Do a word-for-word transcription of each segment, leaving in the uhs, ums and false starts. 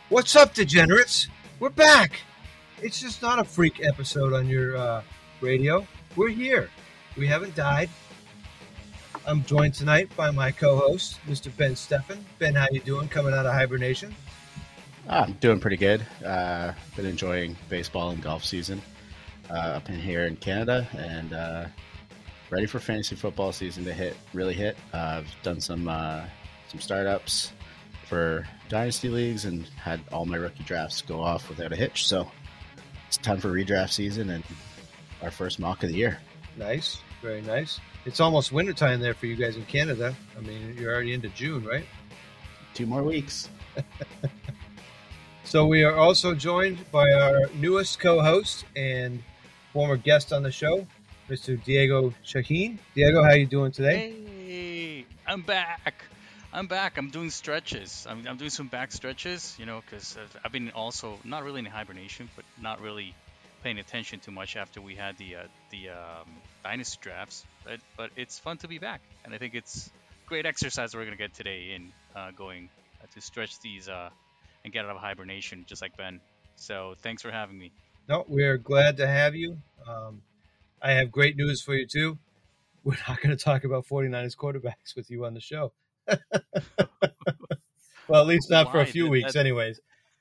What's up, degenerates? We're back. It's just not a freak episode on your uh, radio. We're here. We haven't died. I'm joined tonight by my co-host, Mister Ben Steffen. Ben, how you doing? Coming out of hibernation? Ah, I'm doing pretty good. Uh, been enjoying baseball and golf season uh, up in here in Canada, and uh, ready for fantasy football season to hit. Really hit. Uh, I've done some uh, some startups for dynasty leagues and had all my rookie drafts go off without a hitch. So it's time for redraft season and our first mock of the year. Nice, very nice. It's almost wintertime there for you guys in Canada. I mean, you're already into June, right? Two more weeks. So we are also joined by our newest co-host and former guest on the show, Mister Diego Shaheen. Diego, how you doing today? Hey, I'm back. I'm back. I'm doing stretches. I'm, I'm doing some back stretches, you know, because I've been also not really in hibernation, but not really paying attention too much after we had the uh, the um, dynasty drafts. But but it's fun to be back, and I think it's great exercise we're gonna get today in uh, going uh, to stretch these uh, and get out of hibernation, just like Ben. So thanks for having me. No, we're glad to have you. Um, I have great news for you, too. We're not going to talk about 49ers quarterbacks with you on the show. Well, at least not for a Why? few That- weeks that- anyways.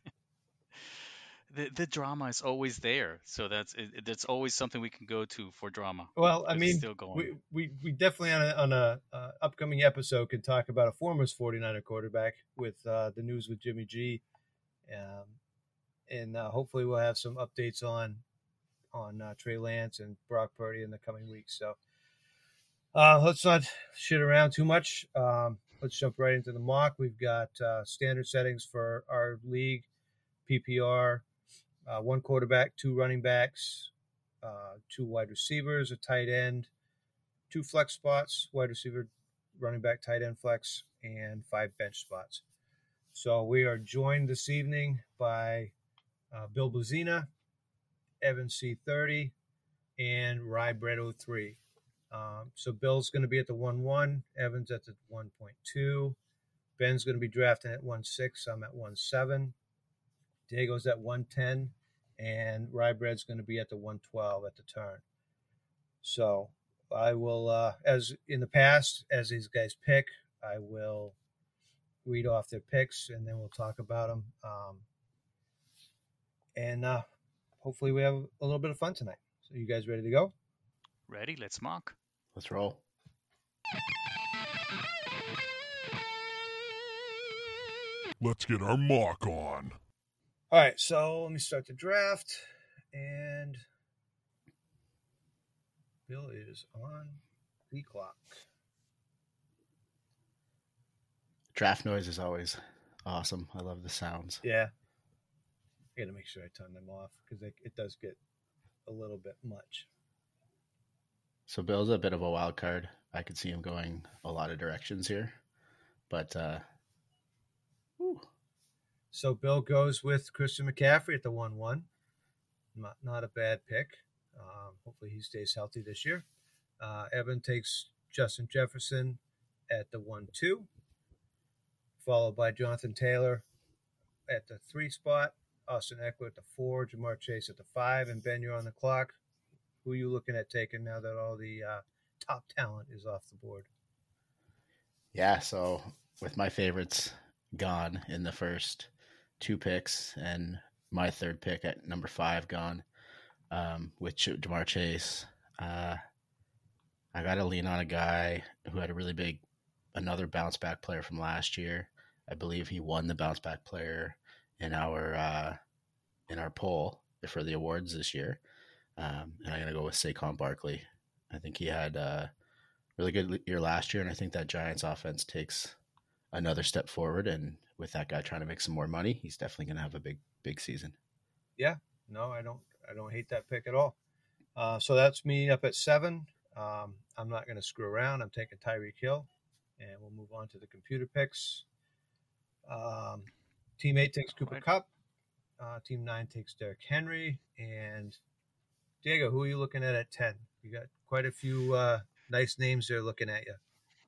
The, the drama is always there, so that's it, that's always something we can go to for drama. Well, I 'cause it's mean, still going. we, we, we definitely on a, on a uh, upcoming episode could talk about a former 49er quarterback with uh, the news with Jimmy G. Um, and uh, hopefully we'll have some updates on on uh, Trey Lance and Brock Purdy in the coming weeks. So uh, let's not shit around too much. Um, let's jump right into the mock. We've got uh, standard settings for our league, P P R, uh, one quarterback, two running backs, uh, two wide receivers, a tight end, two flex spots, wide receiver, running back, tight end flex, and five bench spots. So we are joined this evening by uh, Bill Buzina, Evan C thirty, and Rye Bread oh three. Um, so Bill's going to be at the one one, Evan's at the one point two, Ben's going to be drafting at one six, I'm at one seven, Diego's at one ten, and Rye Bread's going to be at the one twelve at the turn. So I will, uh, as in the past, as these guys pick, I will read off their picks, and then we'll talk about them. Um, and uh, hopefully we have a little bit of fun tonight. So you guys ready to go? Ready? Let's mock. Let's roll. Let's get our mock on. All right, so let me start the draft. And Bill is on the clock. Draft noise is always awesome. I love the sounds. Yeah. I got to make sure I turn them off because it, it does get a little bit much. So Bill's a bit of a wild card. I could see him going a lot of directions here, but uh, whew. So Bill goes with Christian McCaffrey at the one one. Not, not a bad pick. Um, hopefully he stays healthy this year. Uh, Evan takes Justin Jefferson at the one two, followed by Jonathan Taylor at the three spot, Austin Eckler at the four, Jamar Chase at the five, and Ben, you're on the clock. Who are you looking at taking now that all the uh, top talent is off the board? Yeah, so with my favorites gone in the first two picks and my third pick at number five gone um, with Jamar Chase, uh, I got to lean on a guy who had a really big, another bounce back player from last year. I believe he won the bounce back player in our uh, in our poll for the awards this year. Um, and I'm going to go with Saquon Barkley. I think he had a really good year last year, and I think that Giants offense takes another step forward. And with that guy trying to make some more money, he's definitely going to have a big, big season. Yeah, no, I don't, I don't hate that pick at all. Uh, so that's me up at seven. Um, I'm not going to screw around. I'm taking Tyreek Hill, and we'll move on to the computer picks. Um, team eight takes Cooper Right. Kupp. Uh, team nine takes Derrick Henry, and Diego, who are you looking at at ten? You got quite a few uh, nice names there looking at you.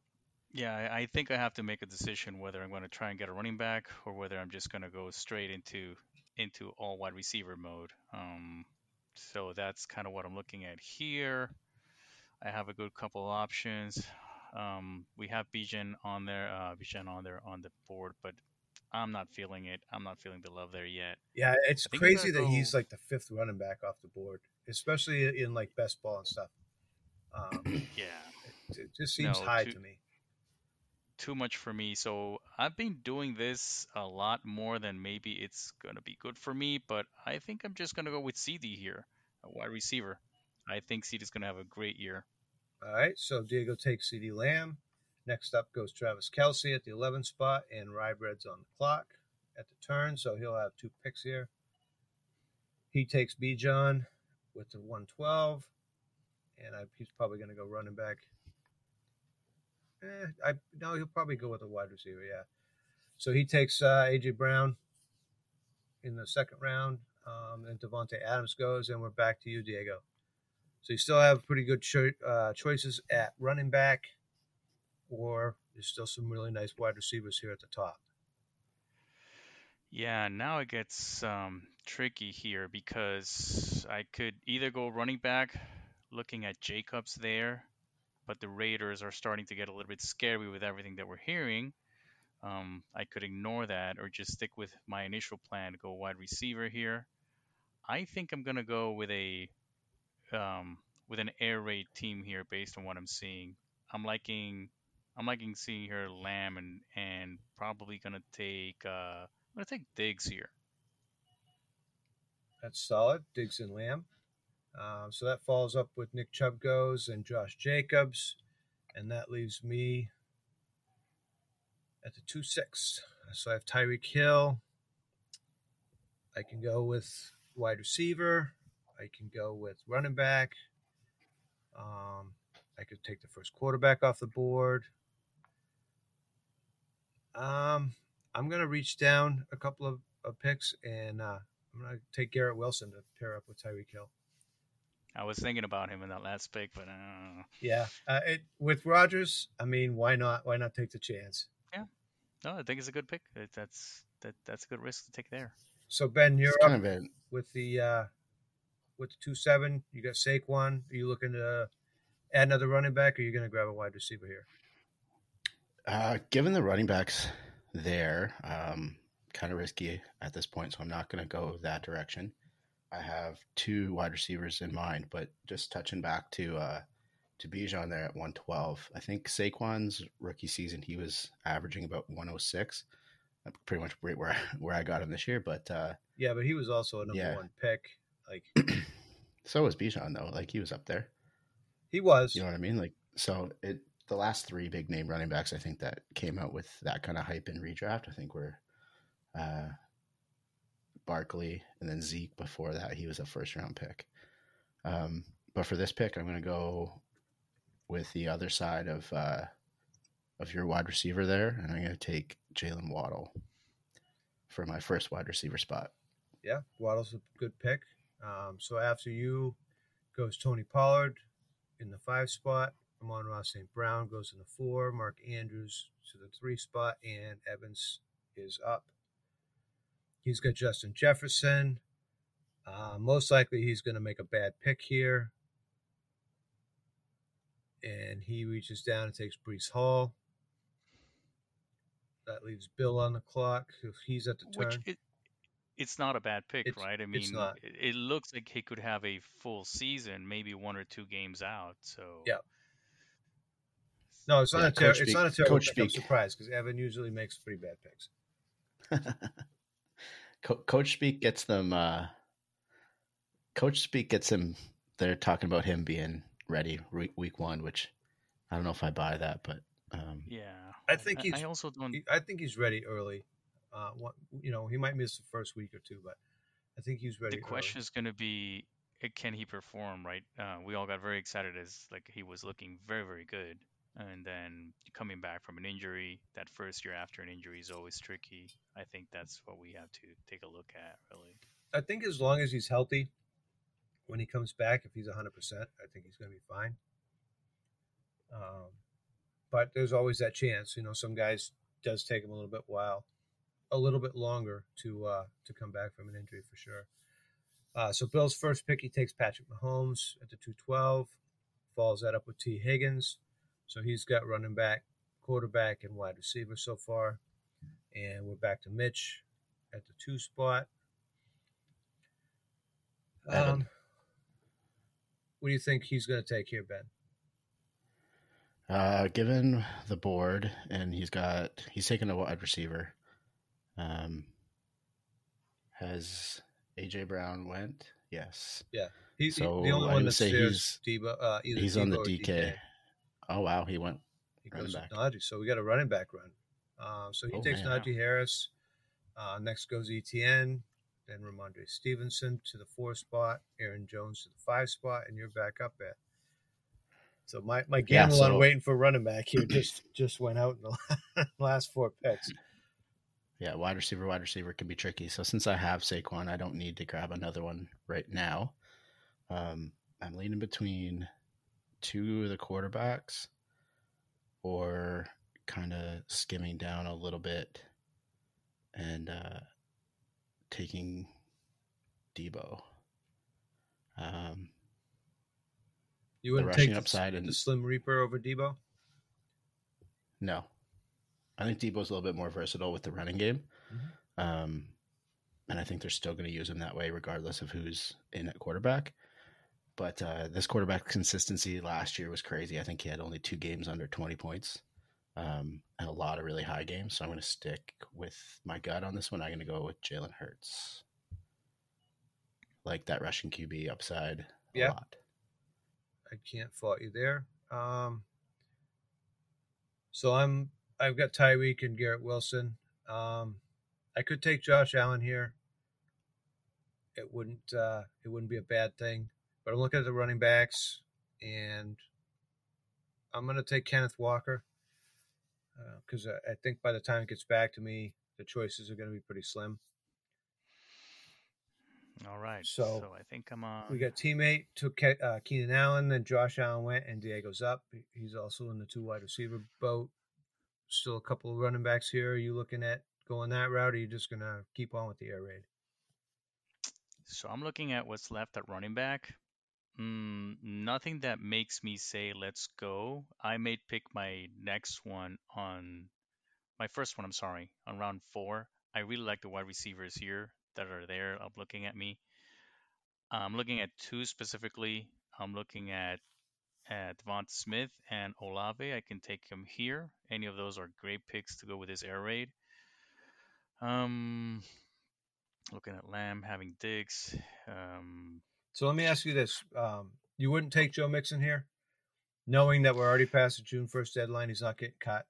Yeah, I, I think I have to make a decision whether I'm going to try and get a running back or whether I'm just going to go straight into into all wide receiver mode. Um, so that's kind of what I'm looking at here. I have a good couple of options. Um, we have Bijan on there, uh, Bijan on there on the board, but I'm not feeling it. I'm not feeling the love there yet. Yeah, it's I think I'm gonna crazy that go. he's like the fifth running back off the board, especially in like best ball and stuff. Um, Yeah, it, it just seems no, high too to me. too much for me. So I've been doing this a lot more than maybe it's gonna be good for me, but I think I'm just gonna go with C D here, a wide receiver. I think C D's gonna have a great year. All right, so Diego takes CeeDee Lamb. Next up goes Travis Kelce at the eleventh spot, and Rybread's on the clock at the turn, so he'll have two picks here. He takes Bijan with the one twelve, and I, he's probably going to go running back. Eh, I no, he'll probably go with a wide receiver. Yeah. So he takes uh, A J Brown in the second round, um, and Devontae Adams goes, and we're back to you, Diego. So you still have pretty good cho- uh, choices at running back, or there's still some really nice wide receivers here at the top. Yeah, now it gets um, tricky here because I could either go running back, looking at Jacobs there, but the Raiders are starting to get a little bit scary with everything that we're hearing. Um, I could ignore that or just stick with my initial plan to go wide receiver here. I think I'm gonna go with a um, with an air raid team here based on what I'm seeing. I'm liking I'm liking seeing here Lamb and and probably gonna take uh, I'm gonna take Diggs here. That's solid. Diggs and Lamb. Um, so that follows up with Nick Chubb goes and Josh Jacobs, and that leaves me at the two six. So I have Tyreek Hill. I can go with wide receiver. I can go with running back. Um, I could take the first quarterback off the board. Um, I'm going to reach down a couple of, of picks, and uh, I'm going to take Garrett Wilson to pair up with Tyreek Hill. I was thinking about him in that last pick, but uh, Yeah, uh, it, with Rodgers, I mean, why not? Why not take the chance? yeah, no, I think it's a good pick. It, that's that that's a good risk to take there. So Ben, you're It's up kind of a with the uh, with the two seven. You got Saquon. Are you looking to add another running back, or are you going to grab a wide receiver here? uh, given the running backs there, um, kind of risky at this point, so I'm not going to go that direction. I have two wide receivers in mind, but just touching back to uh, to Bijan there at one twelve. I think Saquon's rookie season he was averaging about one oh six. Pretty much right where I, where I got him this year, but uh, Yeah, but he was also a number yeah. one pick. Like So was Bijan though. Like he was up there. he was. You know what I mean? Like so it the last three big name running backs I think that came out with that kind of hype in redraft, I think were uh, Barkley and then Zeke. Before that, he was a first round pick. Um, but for this pick, I'm going to go with the other side of uh, of your wide receiver there, and I'm going to take Jalen Waddle for my first wide receiver spot. Yeah, Waddle's a good pick. Um, so after you goes Tony Pollard in the five spot. Amon-Ra Saint Brown goes in the four. Mark Andrews to the three spot, and Evans is up. He's got Justin Jefferson. Uh, most likely he's going to make a bad pick here. And he reaches down and takes Breece Hall. That leaves Bill on the clock. If he's at the turn. Which it, it's not a bad pick, It's- right? I it's mean, not. it, it looks like he could have a full season, maybe one or two games out. So Yeah. No, it's not Yeah, a ter- Coach it's speak- not a terrible Coach pick. I'm speak. surprised because Evan usually makes pretty bad picks. Co- Coach Speak gets them. Uh, Coach Speak gets him. They're talking about him being ready re- week one, which I don't know if I buy that, but um, yeah, I think he's. I also don't. he- I think he's ready early. Uh, what you know, he might miss the first week or two, but I think he's ready. The question is going to be, uh, can he perform? Right? Uh, we all got very excited as like he was looking very, very good, and then coming back from an injury. That first year after an injury is always tricky. I think that's what we have to take a look at, really. I think as long as he's healthy, when he comes back, if he's one hundred percent, I think he's going to be fine. Um, but there's always that chance. You know, some guys does take them a little bit while, a little bit longer to uh, to come back from an injury for sure. Uh, so Bill's first pick, he takes Patrick Mahomes at the two twelve, follows that up with T. Higgins. So he's got running back, quarterback, and wide receiver so far. And we're back to Mitch at the two spot. Um, what do you think he's going to take here, Ben? Uh, given the board, and he's got he's taken a wide receiver. Um, has A J Brown went? Yes. Yeah. He's so the only I one would that's say there. he's Debo, uh, either he's Debo on the or D K. D K. Oh wow, he went. He running goes back. with Najee. So we got a running back run. Uh, so he Oh, takes man. Najee Harris. Uh, next goes E T N. Then Ramondre Stevenson to the four spot. Aaron Jones to the five spot, and you're back up at. So my, my Yeah, gamble on so- waiting for running back here just just went out in the last four picks. Yeah, wide receiver, wide receiver can be tricky. So since I have Saquon, I don't need to grab another one right now. Um, I'm leaning between two of the quarterbacks or kind of skimming down a little bit and uh, taking Debo. Um, You wouldn't rushing take the, upside and- the Slim Reaper over Debo? no. I think Debo's a little bit more versatile with the running game. Mhm. Um, and I think they're still going to use him that way regardless of who's in at quarterback. But uh, this quarterback consistency last year was crazy. I think he had only two games under twenty points um, and a lot of really high games. So I'm going to stick with my gut on this one. I'm going to go with Jalen Hurts. Like that rushing Q B upside a Yeah. lot. I can't fault you there. Um, so I'm I've got Tyreek and Garrett Wilson. Um, I could take Josh Allen here. It wouldn't uh, it wouldn't be a bad thing. But I'm looking at the running backs, and I'm going to take Kenneth Walker because uh, I, I think by the time it gets back to me, the choices are going to be pretty slim. All right. So, So, I think I'm on. We got teammate took Ke- uh, Keenan Allen, then Josh Allen went, and Diego's up. He's also in the two wide receiver boat. Still a couple of running backs here. Are you looking at going that route, or are you just going to keep on with the air raid? So I'm looking at what's left at running back. Mm, nothing that makes me say let's go. I may pick my next one on my first one. I'm sorry, on round four. I really like the wide receivers here that are there. I'm looking at me. I'm looking at two specifically. I'm looking at at Devonta Smith and Olave. I can take him here. Any of those are great picks to go with this air raid. Um, looking at Lamb, having Diggs. Um, So let me ask you this: um, you wouldn't take Joe Mixon here, knowing that we're already past the June first deadline. He's not getting cut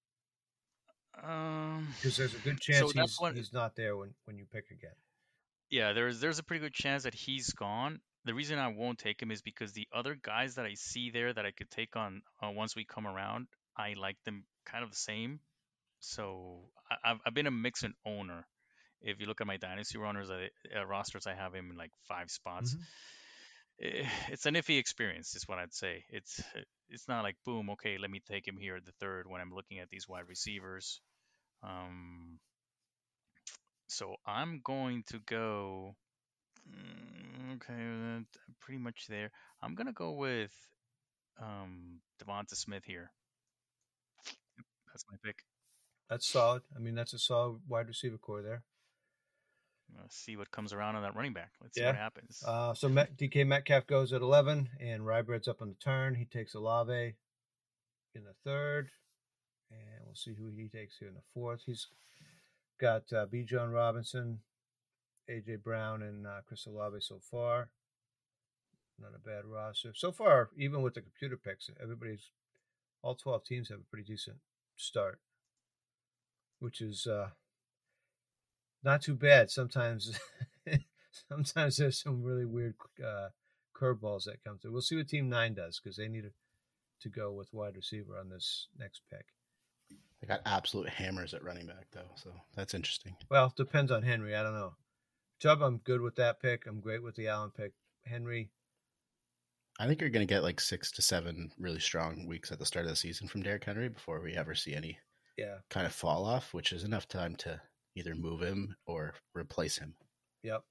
um, because there's a good So chance that's he's what- he's not there when, when you pick again. yeah, there's there's a pretty good chance that he's gone. The reason I won't take him is because the other guys that I see there that I could take on uh, once we come around, I like them kind of the same. So I, I've I've been a Mixon owner. If you look at my dynasty runners I, uh, rosters, I have him in like five spots. Mhm. Eh, It's an iffy experience, is what I'd say. It's it's not like boom, okay, let me take him here at the third when I'm looking at these wide receivers. Um, so I'm going to go. mm, Okay, uh, pretty much there. I'm gonna go with um, Devonta Smith here. That's my pick. That's solid. I mean, that's a solid wide receiver core there. Let's see what comes around on that running back. Let's see Yeah. what happens. Uh, so Met, D K Metcalf goes at eleven, and Rybread's up on the turn. He takes Olave in the third, and we'll see who he takes here in the fourth. He's got uh, B. John Robinson, A J Brown, and uh, Chris Olave so far. Not a bad roster so far. Even with the computer picks, everybody's all twelve teams have a pretty decent start, which is uh, not too bad. Sometimes, sometimes there's some really weird uh, curveballs that come through. We'll see what Team Nine does because they need to go with wide receiver on this next pick. They got absolute hammers at running back though, so that's interesting. Well, depends on Henry. I don't know. Chubb, I'm good with that pick. I'm great with the Allen pick. Henry, I think you're going to get like six to seven really strong weeks at the start of the season from Derrick Henry before we ever see any Yeah. kind of fall off, which is enough time to either move him or replace him. Yep.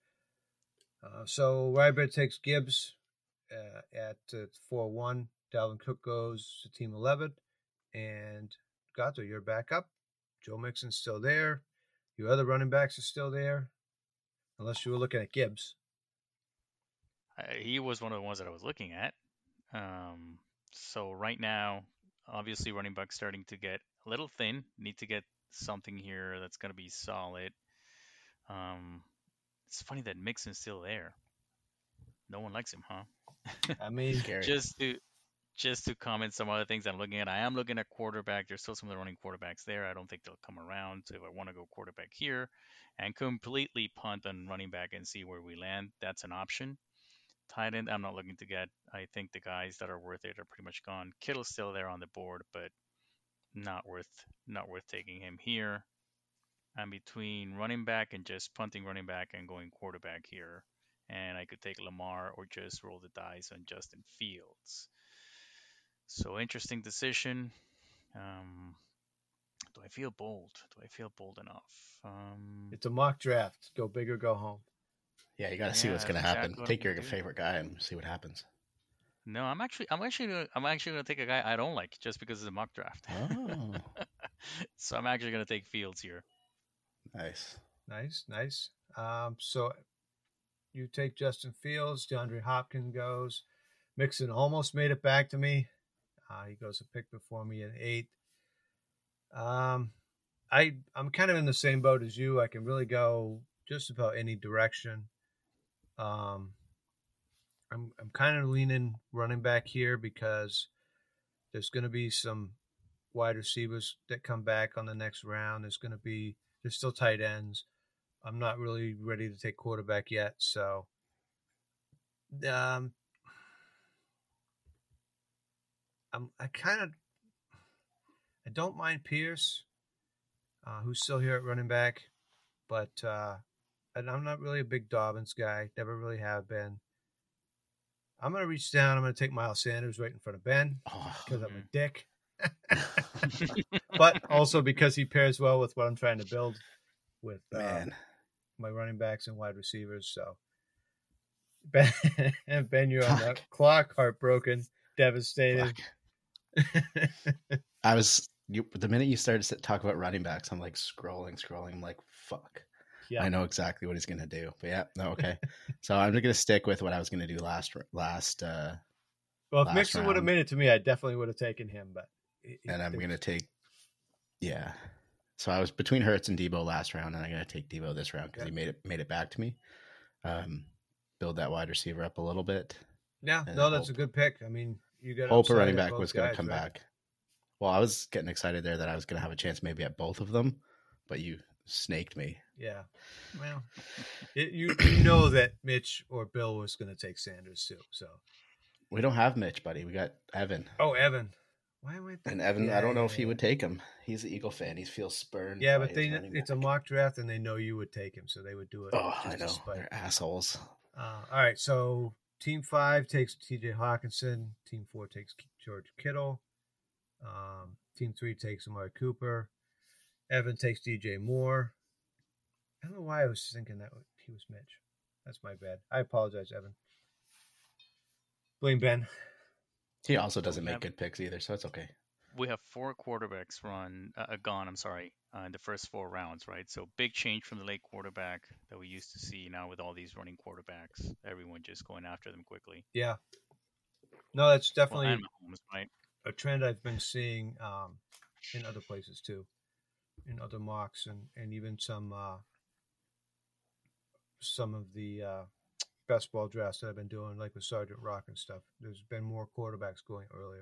Uh, so Rybert takes Gibbs uh, at uh, four one. Dalvin Cook goes to team eleven. And Gato, you're back up. Joe Mixon's still there. Your other running backs are still there. Unless you were looking at Gibbs. Uh, he was one of the ones that I was looking at. Um, so right now, obviously running back starting to get a little thin. Need to get something here that's going to be solid. Um, it's funny that Mixon's still there. No one likes him, huh? I mean, Scary. just to just to comment some other things I'm looking at. I am looking at quarterback. There's still some of the running quarterbacks there. I don't think they'll come around. So if I want to go quarterback here and completely punt on running back and see where we land, that's an option. Tight end, I'm not looking to get. I think the guys that are worth it are pretty much gone. Kittle's still there on the board, but not worth not worth taking him here. I'm between running back and just punting running back and going quarterback here. And I could take Lamar or just roll the dice on Justin Fields. So interesting decision. Um, do I feel bold? Do I feel bold enough? Um, it's a mock draft. Go big or go home. Yeah, you got to see Yeah, what's going to that's happen. exactly what Take I'm your gonna do. favorite guy and see what happens. no, I'm actually, I'm actually, gonna, I'm actually going to take a guy I don't like just because it's a mock draft. Oh, So I'm actually going to take Fields here. nice. Nice, nice. Um, so you take Justin Fields. DeAndre Hopkins goes. Mixon almost made it back to me. Uh, he goes a pick before me at eight. Um, I I'm kind of in the same boat as you. I can really go just about any direction. Um, I'm I'm kind of leaning running back here because there's going to be some wide receivers that come back on the next round. There's going to be there's still tight ends. I'm not really ready to take quarterback yet, so um, I'm I kind of I don't mind Pierce, uh, who's still here at running back, but uh, and I'm not really a big Dobbins guy. Never really have been. I'm gonna reach down. I'm gonna take Miles Sanders right in front of Ben Oh, because I'm a Mhm. dick, but also because he pairs well with what I'm trying to build with uh, man. my running backs and wide receivers. So Ben, Ben, you're on the Fuck. clock, heartbroken, devastated. Fuck. I was you, the minute you started to talk about running backs, I'm like scrolling, scrolling. I'm like, fuck. Yeah. I know exactly what he's gonna do. But yeah, no, okay. So I'm gonna stick with what I was gonna do last last, uh, Well, if last Mixon would have round. made it to me, I definitely would have taken him. But he- and I'm he- gonna take. Yeah. So I was between Hurts and Debo last round, and I'm gonna take Debo this round because Yeah. he made it made it back to me. Um, build that wide receiver up a little bit. yeah, and no, that's a hope- good pick. I mean, you got Hope a upside running at back both was gonna guys, come right? back. Well, I was getting excited there that I was gonna have a chance maybe at both of them, but you snaked me. Yeah. Well, it, you you know that Mitch or Bill was going to take Sanders too. So, We don't have Mitch, buddy. We got Evan. oh, Evan, why am I? And Evan, Yeah, I don't know yeah, if he yeah. would take him. He's an Eagle fan. He feels spurned. Yeah, by but his they running it's a back. mock draft, and they know you would take him, so they would do it. Oh, just I to know. spite. They're assholes. Uh, all right, so Team Five takes T J Hawkinson. Team Four takes George Kittle. Um, team Three takes Amari Cooper. Evan takes D J Moore. I don't know why I was thinking that he was Mitch. That's my bad. I apologize, Evan. Blame Ben. He also doesn't make have- good picks either, so it's okay. We have four quarterbacks run uh, gone. I'm sorry, uh, in the first four rounds, right? So big change from the late quarterback that we used to see. Now with all these running quarterbacks, everyone just going after them quickly. Yeah. No, that's Well, definitely and Mahomes, right? a trend I've been seeing um, in other places too, in other mocks and, and even some uh, some of the uh, best ball drafts that I've been doing, like with Sergeant Rock and stuff. There's been more quarterbacks going earlier.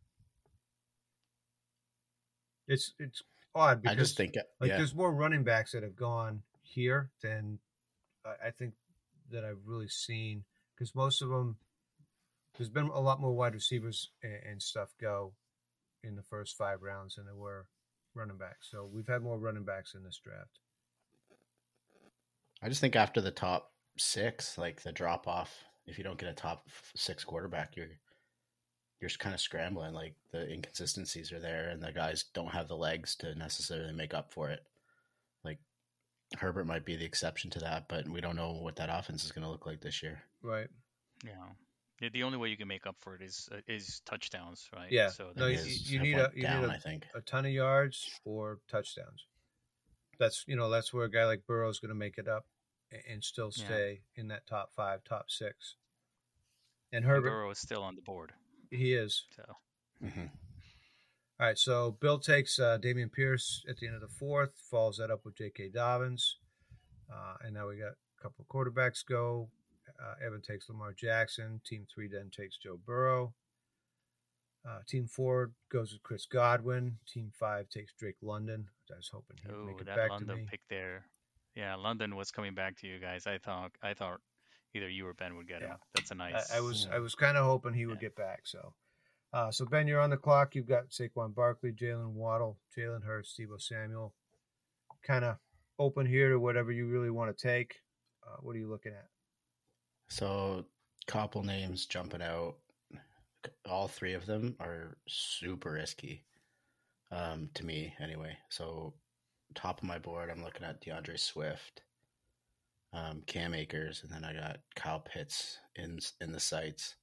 It's it's odd because I just think, like yeah, there's more running backs that have gone here than I, I think that I've really seen, because most of them, there's been a lot more wide receivers and, and stuff go in the first five rounds than there were running backs. So we've had more running backs in this draft. I just think after the top six, like the drop off if you don't get a top six quarterback, you're you're kind of scrambling. Like the inconsistencies are there, and the guys don't have the legs to necessarily make up for it. Like Herbert might be the exception to that, but we don't know what that offense is going to look like this year. Right. Yeah. The only way you can make up for it is uh, is touchdowns, right? Yeah. So no, you, you need a you down, need a, I think. a ton of yards or touchdowns. That's you know that's where a guy like Burrow is going to make it up and, and still stay yeah. in that top five, top six. And Herbert and Burrow is still on the board. He is. So. Mm-hmm. All right, so Bill takes uh, Damian Pierce at the end of the fourth, follows that up with J K. Dobbins, uh, and now we got a couple of quarterbacks go. Uh, Evan takes Lamar Jackson. Team three then takes Joe Burrow. Uh, team four goes with Chris Godwin. Team five takes Drake London. I was hoping he'd Ooh, make it that back London to me. pick there. Yeah, London was coming back to you guys. I thought I thought either you or Ben would get yeah. him. That's a nice. I, I was I was kind of hoping he would yeah. get back. So, uh, so Ben, you're on the clock. You've got Saquon Barkley, Jalen Waddle, Jalen Hurts, Deebo Samuel. Kind of open here to whatever you really want to take. Uh, what are you looking at? So, couple names jumping out. All three of them are super risky, um, to me anyway. So, top of my board, I'm looking at DeAndre Swift, um, Cam Akers, and then I got Kyle Pitts in in the sights.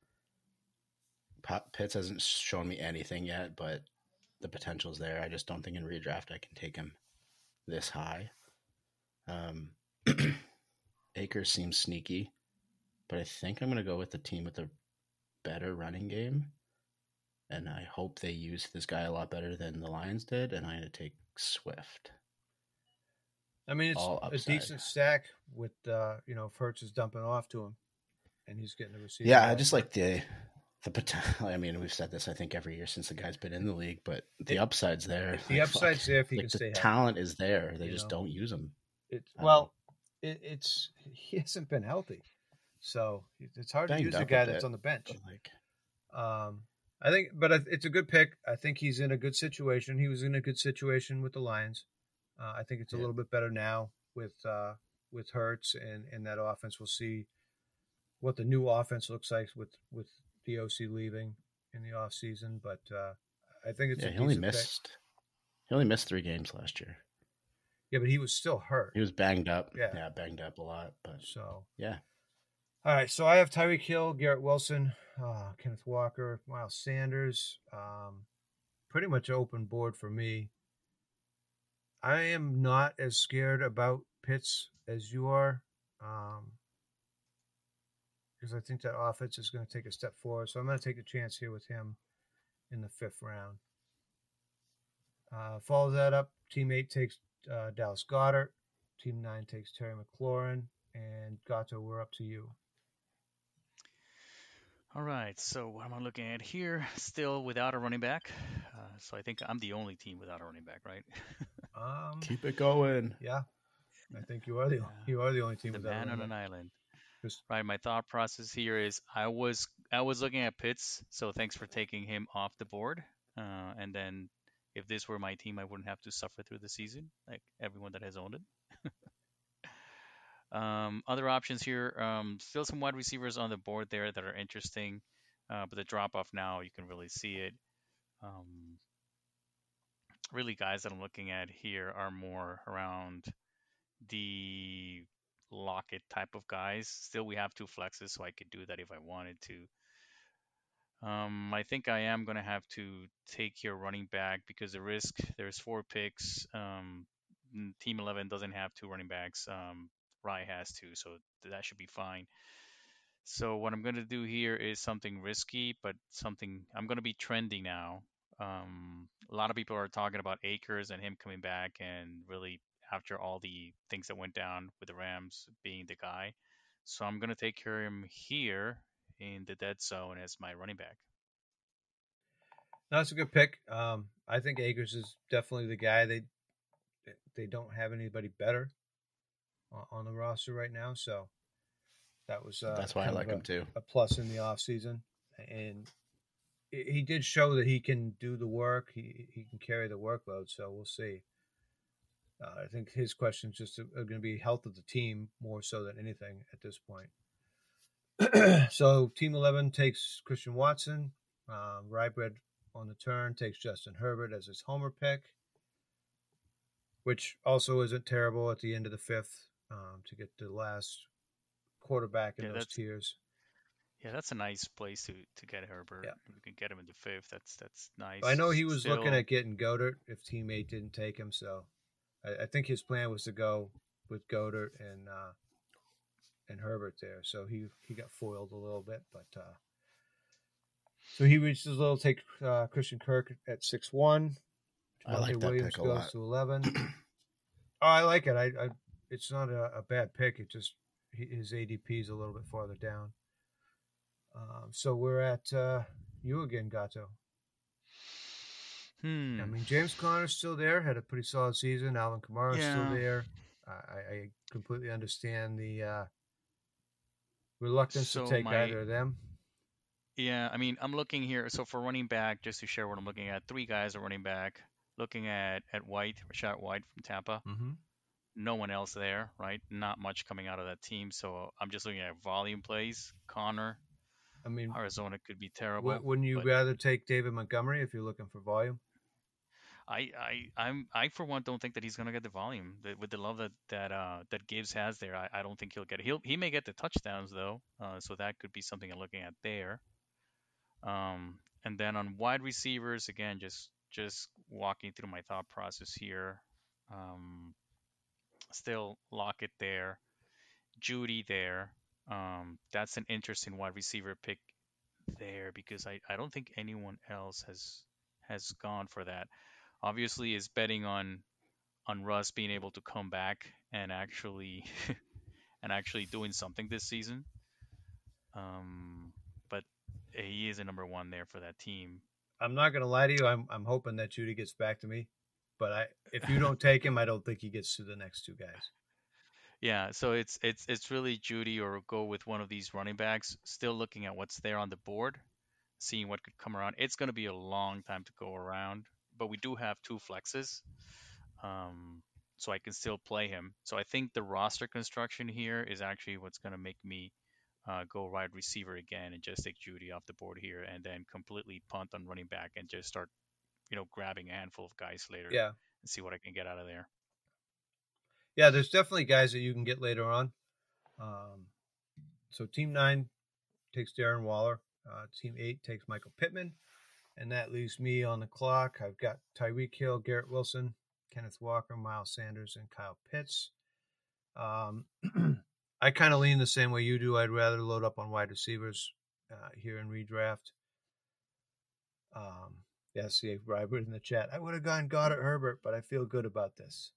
Pitts hasn't shown me anything yet, but the potential's there. I just don't think in redraft I can take him this high. Um, Akers seems sneaky, but I think I'm going to go with the team with the better running game, and I hope they use this guy a lot better than the Lions did, and I'm going to take Swift. I mean, it's a decent stack with, uh, you know, if Hurts is dumping off to him, and he's getting the receiver. Yeah, I just like the the potential. I mean, we've said this, I think, every year since the guy's been in the league, but the it, upside's there. The like, upside's fuck. there if he like, can the stay healthy. Talent is there. They you just know? don't use him. It, well, it, it's he hasn't been healthy, so it's hard to use a guy a that's on the bench. Like, um, I think, but it's a good pick. I think he's in a good situation. He was in a good situation with the Lions. Uh, I think it's a yeah. little bit better now with uh, with Hurts and, and that offense. We'll see what the new offense looks like with, with the O C leaving in the offseason. But uh, I think it's yeah, a he only decent missed pick. He only missed three games last year. Yeah, but he was still hurt. He was banged up. Yeah, yeah banged up a lot. But so yeah. All right, so I have Tyreek Hill, Garrett Wilson, uh, Kenneth Walker, Miles Sanders. Um, pretty much open board for me. I am not as scared about Pitts as you are, um, because I think that offense is going to take a step forward. So I'm going to take a chance here with him in the fifth round. Uh, follows that up, Team eight takes uh, Dallas Goedert. Team nine takes Terry McLaurin. And Gato, we're up to you. All right, so what am I looking at here? Still without a running back. Uh, so I think I'm the only team without a running back, right? um, Keep it going. Yeah, I think you are the yeah. you are the only team the without man a running on back. an island. Just... Right. My thought process here is I was I was looking at Pitts, so thanks for taking him off the board. Uh, and then if this were my team, I wouldn't have to suffer through the season like everyone that has owned it. Um, other options here, um, still some wide receivers on the board there that are interesting, uh, but the drop off now, you can really see it. Um, really, guys that I'm looking at here are more around the Lockett type of guys. Still, we have two flexes, so I could do that if I wanted to. Um, I think I am going to have to take your running back because the risk, there's four picks. Um, Team eleven doesn't have two running backs. Um, Rye has to, so that should be fine. So what I'm going to do here is something risky, but something I'm going to be trending now. Um, a lot of people are talking about Akers and him coming back, and really after all the things that went down with the Rams being the guy. So I'm going to take care of him here in the dead zone as my running back. No, that's a good pick. Um, I think Akers is definitely the guy. They they don't have anybody better on the roster right now, so that was uh, that's why I like a, him too. A plus in the offseason. And he did show that he can do the work. He he can carry the workload. So we'll see. Uh, I think his questions just are going to be health of the team more so than anything at this point. So Team eleven takes Christian Watson. Um, Rybread on the turn takes Justin Herbert as his homer pick, which also isn't terrible at the end of the fifth um, to get the last quarterback in Yeah, those that's tiers. yeah, that's a nice place to, to get Herbert. Yeah. If we can get him in the fifth, that's that's nice. I know he S- was Still, looking at getting Goddard if Team eight didn't take him, so I, I think his plan was to go with Goddard and uh, and Herbert there. So he, he got foiled a little bit, but uh, so he reached his little take uh, Christian Kirk at six one. I like Javonte that Williams pick a goes lot. to eleven. Oh, I like it. I, I it's not a, a bad pick. It just his A D P is a little bit farther down. Um, so we're at uh, you again, Gato. hmm. I mean, James Conner's still there. Had a pretty solid season. Alvin Kamara's Yeah. still there. I, I completely understand the uh, reluctance So to take my- either of them. Yeah, I mean, I'm looking here. So for running back, just to share what I'm looking at, three guys are running back. Looking at at White, Rashad White from Tampa. Mm-hmm. No one else there, right? Not much coming out of that team. So I'm just looking at volume plays. Connor, I mean, Arizona could be terrible. w- wouldn't you but rather take David Montgomery if you're looking for volume? I, I, I'm, I for one don't think that he's gonna get the volume that, with the love that that uh, that Gibbs has there. I, I don't think he'll get it. He'll he may get the touchdowns though, uh, so that could be something I'm looking at there. Um, and then on wide receivers, again, just just walking through my thought process here. Um, still Lockett there, Judy there. Um, that's an interesting wide receiver pick there because I, I don't think anyone else has has gone for that. Obviously, is betting on on Russ being able to come back and actually and actually doing something this season. Um, but he is a number one there for that team. I'm not gonna lie to you. I'm I'm hoping that Judy gets back to me, but I if you don't take him, I don't think he gets to the next two guys. Yeah, so it's it's it's really Judy or go with one of these running backs. Still looking at what's there on the board, seeing what could come around. It's going to be a long time to go around, but we do have two flexes, um, so I can still play him. So I think the roster construction here is actually what's going to make me uh, go wide receiver again and just take Judy off the board here, and then completely punt on running back and just start, you know, grabbing a handful of guys later Yeah, and see what I can get out of there. yeah. There's definitely guys that you can get later on. Um, so Team Nine takes Darren Waller. Uh, team Eight takes Michael Pittman, and that leaves me on the clock. I've got Tyreek Hill, Garrett Wilson, Kenneth Walker, Miles Sanders, and Kyle Pitts. Um, I kind of lean the same way you do. I'd rather load up on wide receivers uh, here in redraft. Um, yeah, see Robert in the chat. I would have gone Goddard Herbert, but I feel good about this.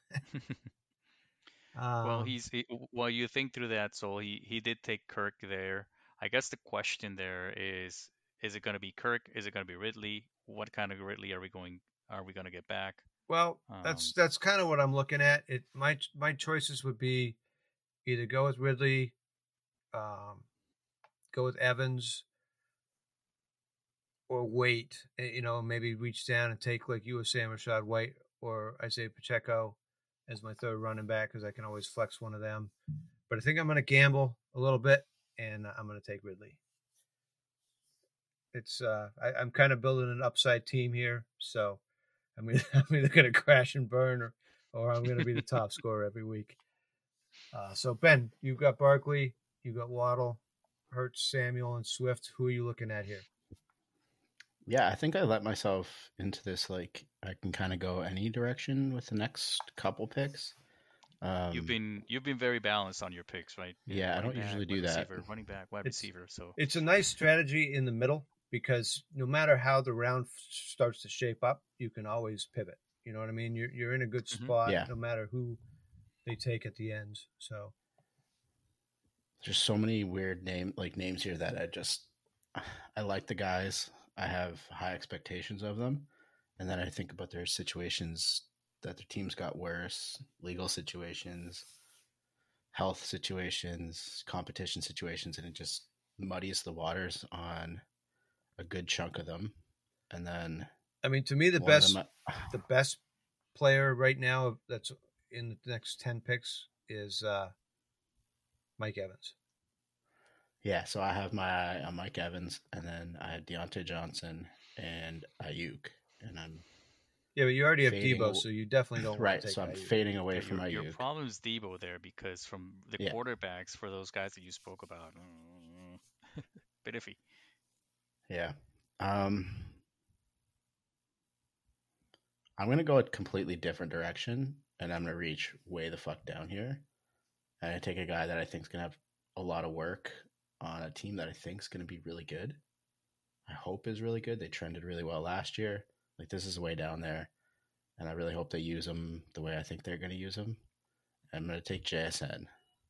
um, Well, he's he, while you think through that, so he he did take Kirk there. I guess the question there is: is it going to be Kirk? Is it going to be Ridley? What kind of Ridley are we going? Are we going to get back? well, Um, that's that's kind of what I'm looking at. It my my choices would be either go with Ridley, um, go with Evans, or wait. eh, You know, maybe reach down and take, like you were saying, Rashad White or Isaiah Pacheco as my third running back because I can always flex one of them. But I think I'm going to gamble a little bit, and I'm going to take Ridley. It's uh, I, I'm kind of building an upside team here, so I mean, I'm either going to crash and burn, or, or I'm going to be the top scorer every week. Uh, so Ben, you've got Barkley, you got Waddle, Hurts, Samuel, and Swift. Who are you looking at here? Yeah, I think I let myself into this. Like, I can kind of go any direction with the next couple picks. Um, you've been you've been very balanced on your picks, right? Yeah, I Running don't back, usually do wide that. receiver, running back, wide It's- receiver. So It's a nice strategy in the middle because no matter how the round f- starts to shape up, you can always pivot. You know what I mean? You're you're in a good Mhm. spot Yeah. no matter who they take at the end. So There's so many weird name like names here that I just I like the guys. I have high expectations of them, and then I think about their situations that their teams got worse, legal situations, health situations, competition situations, and it just muddies the waters on a good chunk of them. And then I mean, to me, the one of best them, the best player right now that's in the next ten picks is uh, Mike Evans. Yeah, so I have my eye on Mike Evans, and then I have Deontay Johnson and Ayuk, and I'm Yeah, but you already have fading Debo, aw- so you definitely don't want right. to take So I'm Ayuk. fading away Yeah, from your your Ayuk. problem is Debo there because from the Yeah, quarterbacks for those guys that you spoke about, mm, bit iffy. yeah. Um, I'm gonna go a completely different direction, and I'm gonna reach way the fuck down here. And I take a guy that I think is gonna have a lot of work on a team that I think is gonna be really good. I hope is really good. They trended really well last year. Like this is way down there, and I really hope they use them the way I think they're gonna use them. I'm gonna take J S N.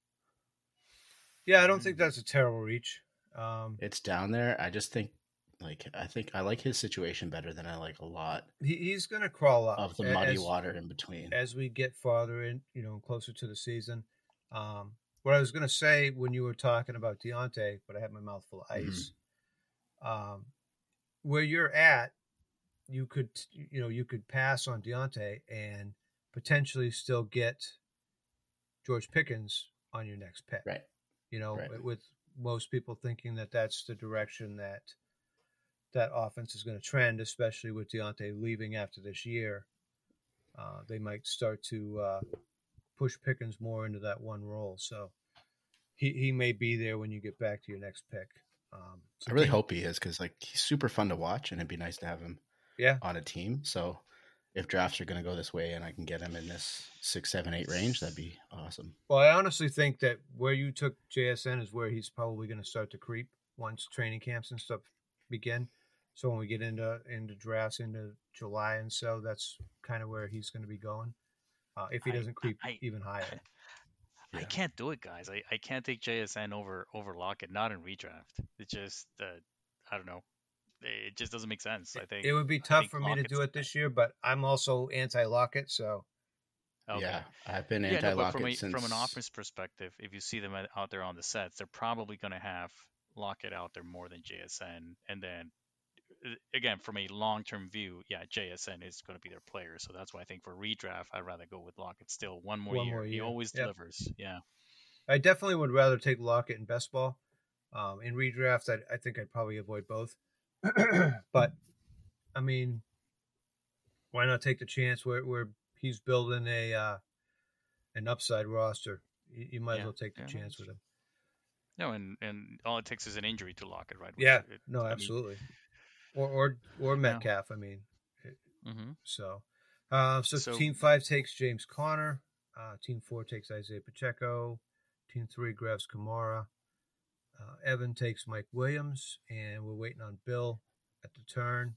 Yeah, I don't think that's a terrible reach. Um, It's down there. I just think, like, I think I like his situation better than I like a lot he, he's going to crawl up of the a- muddy as, water in between. as we get farther in, you know, closer to the season. Um, what I was going to say when you were talking about Deontay, but I had my mouth full of ice. Mm-hmm. Um, where you're at, you could, you know, you could pass on Deontay and potentially still get George Pickens on your next pick. Right. You know, right. with most people thinking that that's the direction that that offense is going to trend, especially with Deontay leaving after this year. Uh, they might start to uh, push Pickens more into that one role. So he, he may be there when you get back to your next pick. Um, so I really team, hope he is because like he's super fun to watch, and it'd be nice to have him yeah. on a team. So if drafts are going to go this way and I can get him in this six, seven, eight range, that'd be awesome. Well, I honestly think that where you took J S N is where he's probably going to start to creep once training camps and stuff begin. So when we get into into drafts into July and so, that's kind of where he's going to be going. Uh, if he doesn't creep I, I, even higher. I yeah. can't do it, guys. I, I can't take J S N over over Lockett, not in redraft. It just, uh, I don't know. It just doesn't make sense. I think it would be tough for Lockett's me to do it this year, but I'm also anti-Lockett, so. Okay. Yeah, I've been anti-Lockett yeah, no, but from a, since... from an offense perspective, if you see them out there on the sets, they're probably going to have Lockett out there more than J S N. And then, again, from a long-term view, yeah, J S N is going to be their player. So that's why I think for redraft, I'd rather go with Lockett still one more, one year. more year. He always yep. delivers. Yeah. I definitely would rather take Lockett in best ball. Um, in redraft, I, I think I'd probably avoid both. But, I mean, why not take the chance where, where he's building a uh, an upside roster? You, you might yeah. as well take the yeah, chance with him. No, and, and all it takes is an injury to Lockett, right? Which, yeah, it, no, I absolutely. Mean, or or or Metcalf, yeah. I mean. Mm-hmm. So, uh, so, so team five takes James Conner. Uh, team four takes Isaiah Pacheco. Team three grabs Kamara. Uh, Evan takes Mike Williams, and we're waiting on Bill at the turn.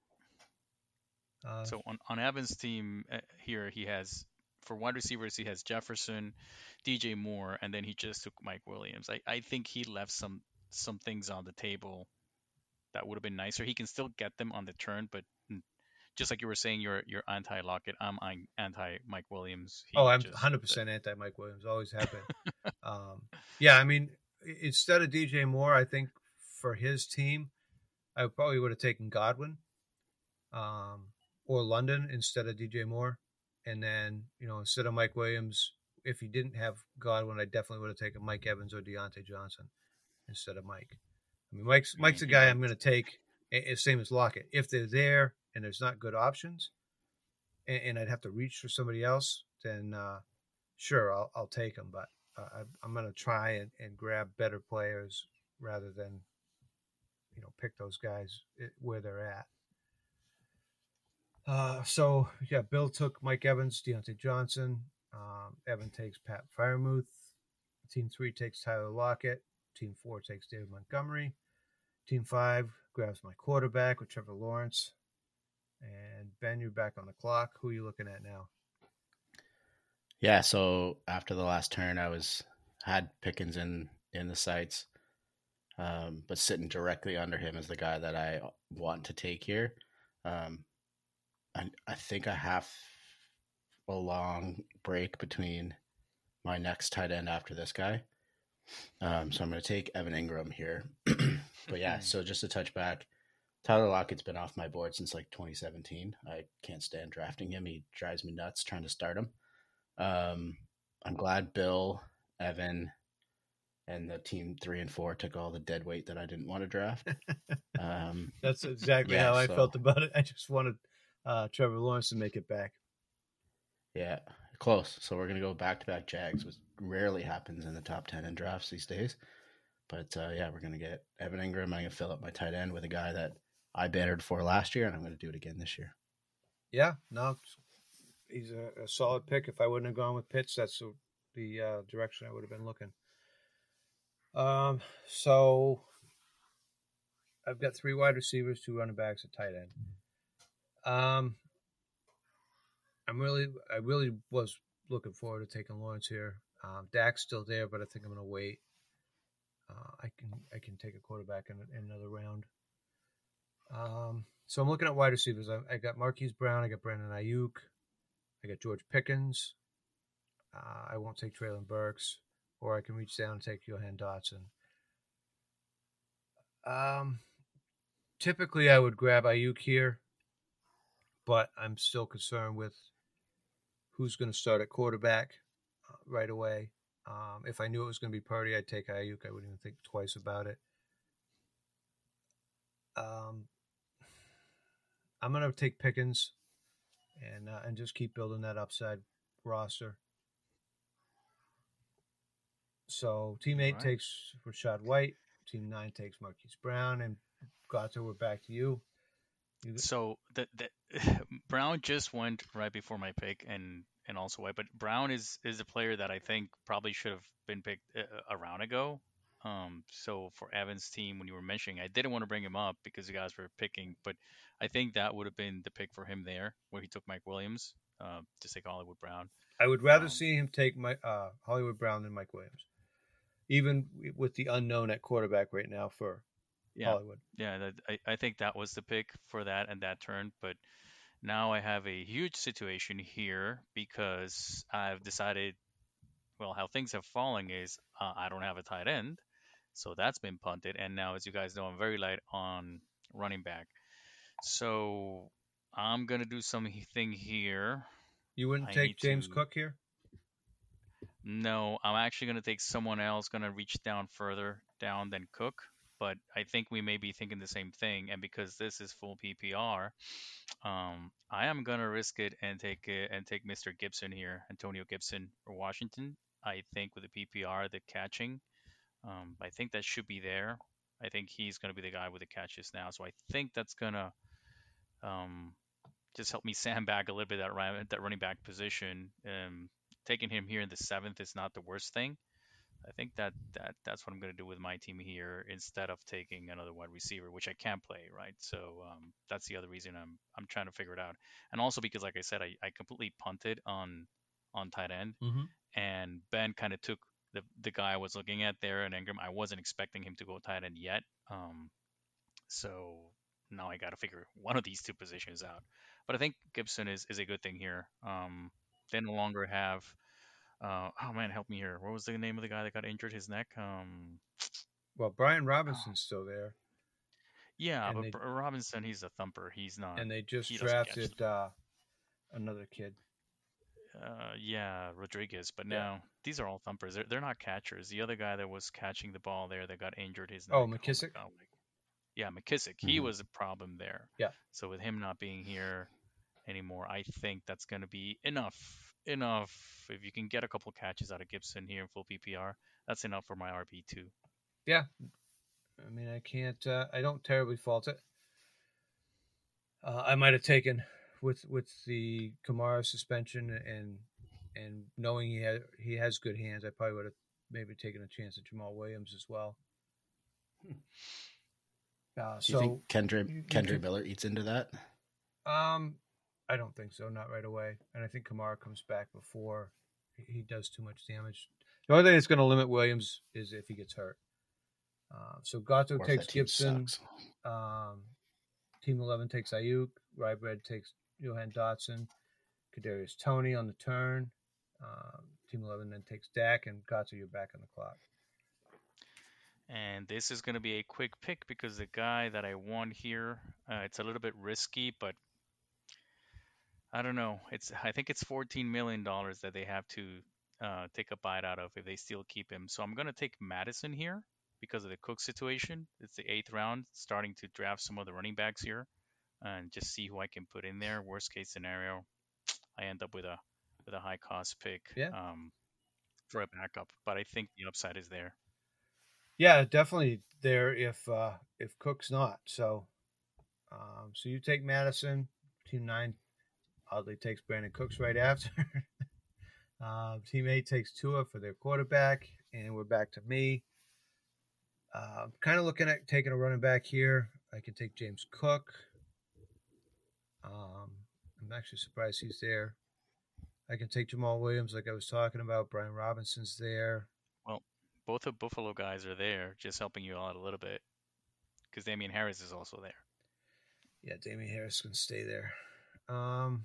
Uh, so on, on Evan's team uh, here, he has, for wide receivers, he has Jefferson, D J Moore, and then he just took Mike Williams. I, I think he left some some things on the table that would have been nicer. He can still get them on the turn, but just like you were saying, you're you're anti-Lockett. I'm, I'm anti-Mike Williams. He oh, I'm just, one hundred percent anti-Mike Williams. Always have been. um, yeah, I mean, instead of D J Moore, I think for his team, I probably would have taken Godwin um, or London instead of D J Moore. And then, you know, instead of Mike Williams, if he didn't have Godwin, I definitely would have taken Mike Evans or Deontay Johnson instead of Mike. I mean, Mike's Mike's a guy I'm going to take, same as Lockett. If they're there and there's not good options, and, and I'd have to reach for somebody else, then uh, sure, I'll I'll take them. But uh, I, I'm going to try and, and grab better players rather than, you know, pick those guys where they're at. Uh, so, yeah, Bill took Mike Evans, Deontay Johnson. Um, Evan takes Pat Freiermuth. Team three takes Tyler Lockett. Team four takes David Montgomery. Team five grabs my quarterback with Trevor Lawrence. And Ben, you're back on the clock. Who are you looking at now? Yeah, so after the last turn, I was had Pickens in, in the sights, um, but sitting directly under him is the guy that I want to take here. Um, I, I think I have a long break between my next tight end after this guy. Um, so I'm going to take Evan Ingram here. But yeah, so just to touch back, Tyler Lockett's been off my board since like twenty seventeen. I can't stand drafting him. He drives me nuts trying to start him. Um, I'm glad Bill, Evan, and the team three and four took all the dead weight that I didn't want to draft. Um, That's exactly yeah, how I so- felt about it. I just wanted uh, Trevor Lawrence to make it back. yeah, close. So we're gonna go back to back Jags, which rarely happens in the top ten in drafts these days. But uh, yeah, we're gonna get Evan Ingram. I'm gonna fill up my tight end with a guy that I bannered for last year, and I'm gonna do it again this year. Yeah, no, he's a, a solid pick. If I wouldn't have gone with Pitts, that's the, the uh, direction I would have been looking. Um, so I've got three wide receivers, two running backs, a tight end. Um, I'm really, I really was looking forward to taking Lawrence here. Um, Dak's still there, but I think I'm going to wait. Uh, I can, I can take a quarterback in, in another round. Um, so I'm looking at wide receivers. I, I got Marquise Brown, I got Brandon Ayuk, I got George Pickens. Uh, I won't take Traylon Burks, or I can reach down and take Johan Dotson. Um, typically I would grab Ayuk here, but I'm still concerned with who's going to start at quarterback uh, right away. Um, if I knew it was going to be Purdy, I'd take Ayuk. I wouldn't even think twice about it. Um, I'm going to take Pickens and uh, and just keep building that upside roster. So team eight Right. takes Rashad White. Team nine takes Marquise Brown. And Gato, we're back to you. you So the, the Brown just went right before my pick, and and also White. But Brown is is a player that I think probably should have been picked a, a round ago. Um, so for Evan's team, when you were mentioning, I didn't want to bring him up because you guys were picking, but I think that would have been the pick for him there, where he took Mike Williams, uh, to take Hollywood Brown. I would rather Um, see him take my uh, Hollywood Brown than Mike Williams, even with the unknown at quarterback right now for Yeah, Hollywood. yeah, that, I, I think that was the pick for that and that turn. But now I have a huge situation here because I've decided, well, how things have fallen is uh, I don't have a tight end, so that's been punted. And now, as you guys know, I'm very light on running back. So I'm gonna do something here. You wouldn't I take need James to- Cook here? No, I'm actually gonna take someone else, gonna reach down further down than Cook. But I think we may be thinking the same thing, and because this is full P P R, um, I am gonna risk it and take it and take Mister Gibson here, Antonio Gibson for Washington. I think with the P P R, the catching, um, I think that should be there. I think he's gonna be the guy with the catches now, so I think that's gonna um, just help me sandbag a little bit that run- that running back position. Um, taking him here in the seventh is not the worst thing. I think that, that that's what I'm going to do with my team here instead of taking another wide receiver, which I can't play, right? So um, that's the other reason I'm I'm trying to figure it out, and also because, like I said, I, I completely punted on on tight end, Mm-hmm. and Ben kind of took the the guy I was looking at there, and Ingram. I wasn't expecting him to go tight end yet, um, so now I got to figure one of these two positions out. But I think Gibson is is a good thing here. Um, they no longer have. Uh, oh man, help me here. What was the name of the guy that got injured his neck? Um, Well, Brian Robinson's still there, yeah, And but they- Br- Robinson, he's a thumper. He's not. and they just he doesn't catch drafted uh, another kid. Uh, yeah, Rodriguez. But Yeah. now these are all thumpers. They're they're not catchers. The other guy that was catching the ball there that got injured his neck. Oh, my McKissick? God, like- yeah, McKissick. He Mhm. was a problem there. Yeah. So with him not being here anymore, I think that's going to be enough. Enough. If you can get a couple catches out of Gibson here in full P P R, that's enough for my R B two. Yeah. I mean, I can't, uh, I don't terribly fault it. Uh, I might have taken with with the Kamara suspension and and knowing he had he has good hands, I probably would have maybe taken a chance at Jamal Williams as well. Uh, Do you so think Kendra you- you Kendra could- Miller eats into that? Um, I don't think so. Not right away. And I think Kamara comes back before he- he does too much damage. The only thing that's going to limit Williams is if he gets hurt. Uh, so Gato Or if takes that team Gibson. sucks? Um, Team eleven takes Ayuk. Rybread takes Johan Dotson. Kadarius Toney on the turn. Um, Team eleven then takes Dak, and Gato, you're back on the clock. And this is going to be a quick pick because the guy that I want here, uh, it's a little bit risky, but I don't know. It's I think it's fourteen million dollars that they have to uh, take a bite out of if they still keep him. So I'm going to take Madison here because of the Cook situation. It's the eighth round, starting to draft some of the running backs here and just see who I can put in there. Worst case scenario, I end up with a with a high cost pick Yeah. um, for a backup. But I think the upside is there. Yeah, definitely there if uh, if Cook's not. So um, so you take Madison, team nine oddly takes Brandon Cooks right after. uh, team eight takes Tua for their quarterback, and we're back to me. Uh, kind of looking at taking a running back here. I can take James Cook. Um, I'm actually surprised he's there. I can take Jamal Williams, like I was talking about. Brian Robinson's there. Well, both of Buffalo guys are there, just helping you out a little bit, because Damian Harris is also there. Yeah, Damian Harris can stay there. Um,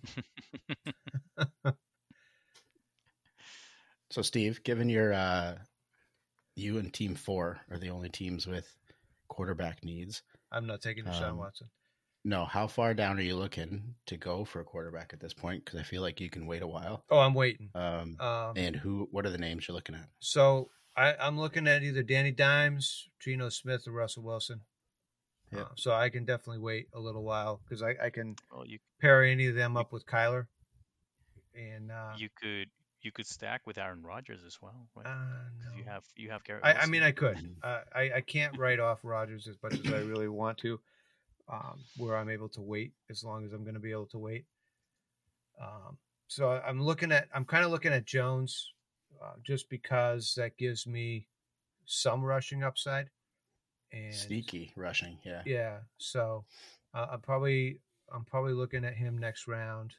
so, Steve, given your uh, you and Team Four are the only teams with quarterback needs. I'm not taking Deshaun um, Watson. No, how far down are you looking to go for a quarterback at this point? Because I feel like you can wait a while. Oh, I'm waiting. Um, Um, and who? What are the names you're looking at? So I, I'm looking at either Danny Dimes, Geno Smith, or Russell Wilson. Yeah. Uh, so I can definitely wait a little while because I, I can Well, you pair any of them up with Kyler. And uh, you could you could stack with Aaron Rodgers as well, right? uh, 'Cause you no. have you have Garrett I, I Wilson. mean, I could. Uh, I, I can't write off Rodgers as much as I really want to, um, where I'm able to wait as long as I'm going to be able to wait. Um, so I- I'm looking at, I'm kind of looking at Jones uh, just because that gives me some rushing upside. And Sneaky rushing, yeah. yeah, so uh, I'm probably I'm probably looking at him next round.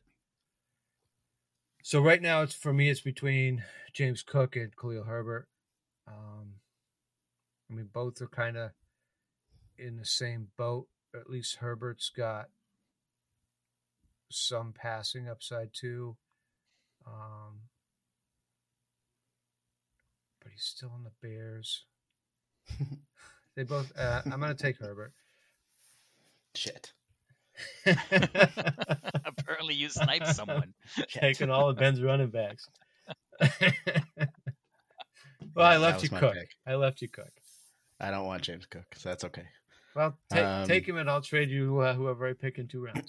So right now, it's for me, it's between James Cook and Khalil Herbert. Um, I mean, both are kind of in the same boat. At least Herbert's got some passing upside too, um, but he's still on the Bears. They both. Uh, I'm going to take Herbert. Shit. Apparently, you sniped someone. Taking all of Ben's running backs. Well, I Yeah, left that you was my Cook. pick. I left you Cook. I don't want James Cook, so that's okay. Well, take Um, take him and I'll trade you uh, whoever I pick in two rounds.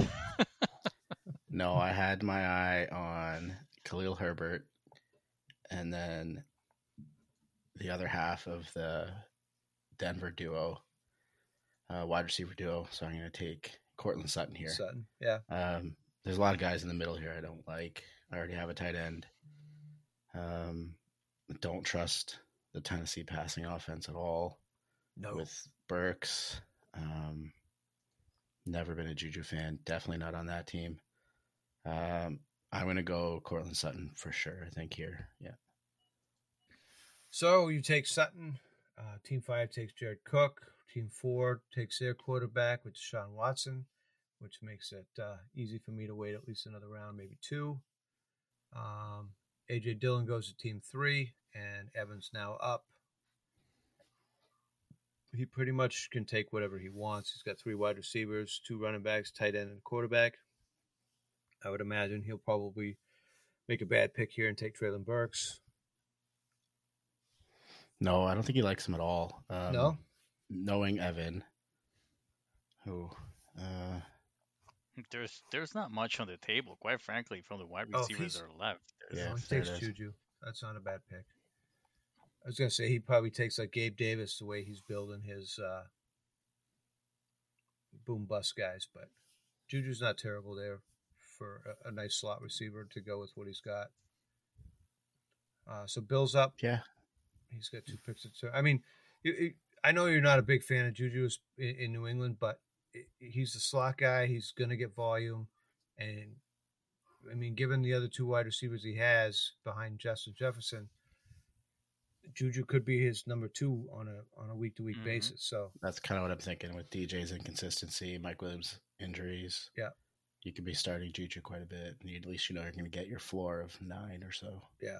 No, I had my eye on Khalil Herbert, and then the other half of the Denver duo, uh, wide receiver duo. So I'm going to take Cortland Sutton here. Sutton, yeah. Um, there's a lot of guys in the middle here I don't like. I already have a tight end. Um, don't trust the Tennessee passing offense at all. No. With Burks. Um, never been a Juju fan. Definitely not on that team. Um, I'm going to go Cortland Sutton for sure, I think, here. Yeah. So you take Sutton. Uh, team five takes Jared Cook. Team four takes their quarterback with Deshaun Watson, which makes it uh, easy for me to wait at least another round, maybe two. Um, A J Dillon goes to team three, and Evans now up. He pretty much can take whatever he wants. He's got three wide receivers, two running backs, tight end, and quarterback. I would imagine he'll probably make a bad pick here and take Treylon Burks. No, I don't think he likes him at all. Um, No? Knowing Evan, who, uh, There's there's not much on the table, quite frankly, from the wide Oh, if receivers he's- that are left. There's- Yeah, Oh, he there takes it is. Juju. That's not a bad pick. I was gonna say he probably takes like Gabe Davis the way he's building his uh, boom bust guys, but Juju's not terrible there for a, a nice slot receiver to go with what he's got. Uh, so Bill's up. yeah, He's got two picks. At two. I mean, you, you, I know you're not a big fan of Juju in, in New England, but it, he's a slot guy. He's going to get volume. And, I mean, given the other two wide receivers he has behind Justin Jefferson, Juju could be his number two on a on a week-to-week Mhm. basis. So, that's kind of what I'm thinking with D J's inconsistency, Mike Williams' injuries. Yeah. You could be starting Juju quite a bit. And at least you know you're going to get your floor of nine or so. yeah.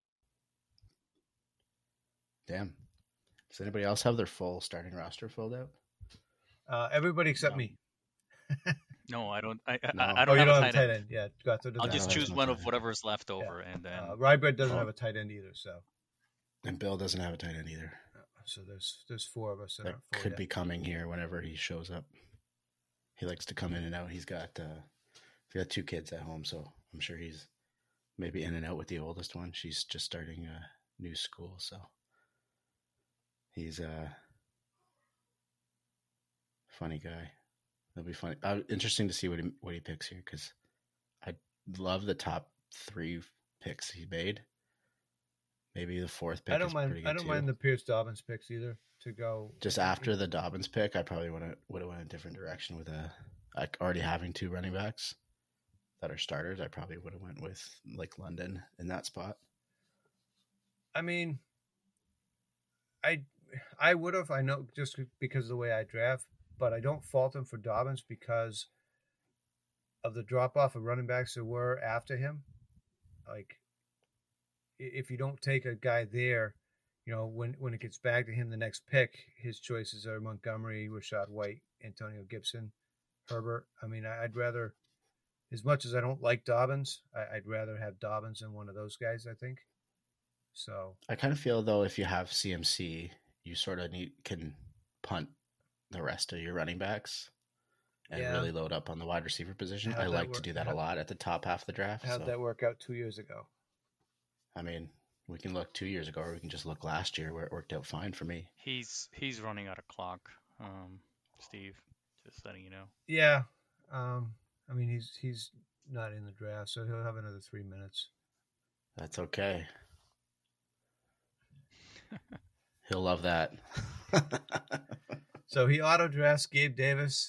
Damn. Does anybody else have their full starting roster filled out? Uh, everybody except No. me. No, I don't. I I, No. I Oh, don't you have don't a have a tight tight end. end. Yeah, Gato doesn't I'll have just a No, tight choose no one tight of end. whatever's left over, end. and then Uh, Rybread doesn't Oh. have a tight end either, so And Bill doesn't have a tight end either. so there's there's four of us that, That aren't full could yet. be coming here whenever he shows up. He likes to come in and out. He's got uh, he's got two kids at home, so I'm sure he's maybe in and out with the oldest one. She's just starting a new school, so he's a funny guy. It'll be funny. Uh, interesting to see what he what he picks here because I love the top three picks he made. Maybe the fourth pick I don't is mind. pretty good I don't too. mind the Pierce Dobbins picks either. To go Just after the Dobbins pick, I probably would have would have went a different direction with a like already having two running backs that are starters. I probably would have went with like London in that spot. I mean, I I would have. I know just because of the way I draft, but I don't fault him for Dobbins because of the drop off of running backs that were after him. Like, if you don't take a guy there, you know, when, when it gets back to him, the next pick, his choices are Montgomery, Rashad White, Antonio Gibson, Herbert. I mean, I'd rather, as much as I don't like Dobbins, I, I'd rather have Dobbins than one of those guys, I think. So I kind of feel though if you have C M C, you sort of need can punt the rest of your running backs and Yeah. really load up on the wide receiver position. How'd I that like to work? do that How- a lot at the top half of the draft. how'd so, that work out two years ago? I mean, we can look two years ago, or we can just look last year where it worked out fine for me. he's he's running out of clock. Um, Steve, just letting you know. Yeah. Um, I mean, he's he's not in the draft, so he'll have another three minutes. That's okay. He'll love that. So he auto drafts Gabe Davis.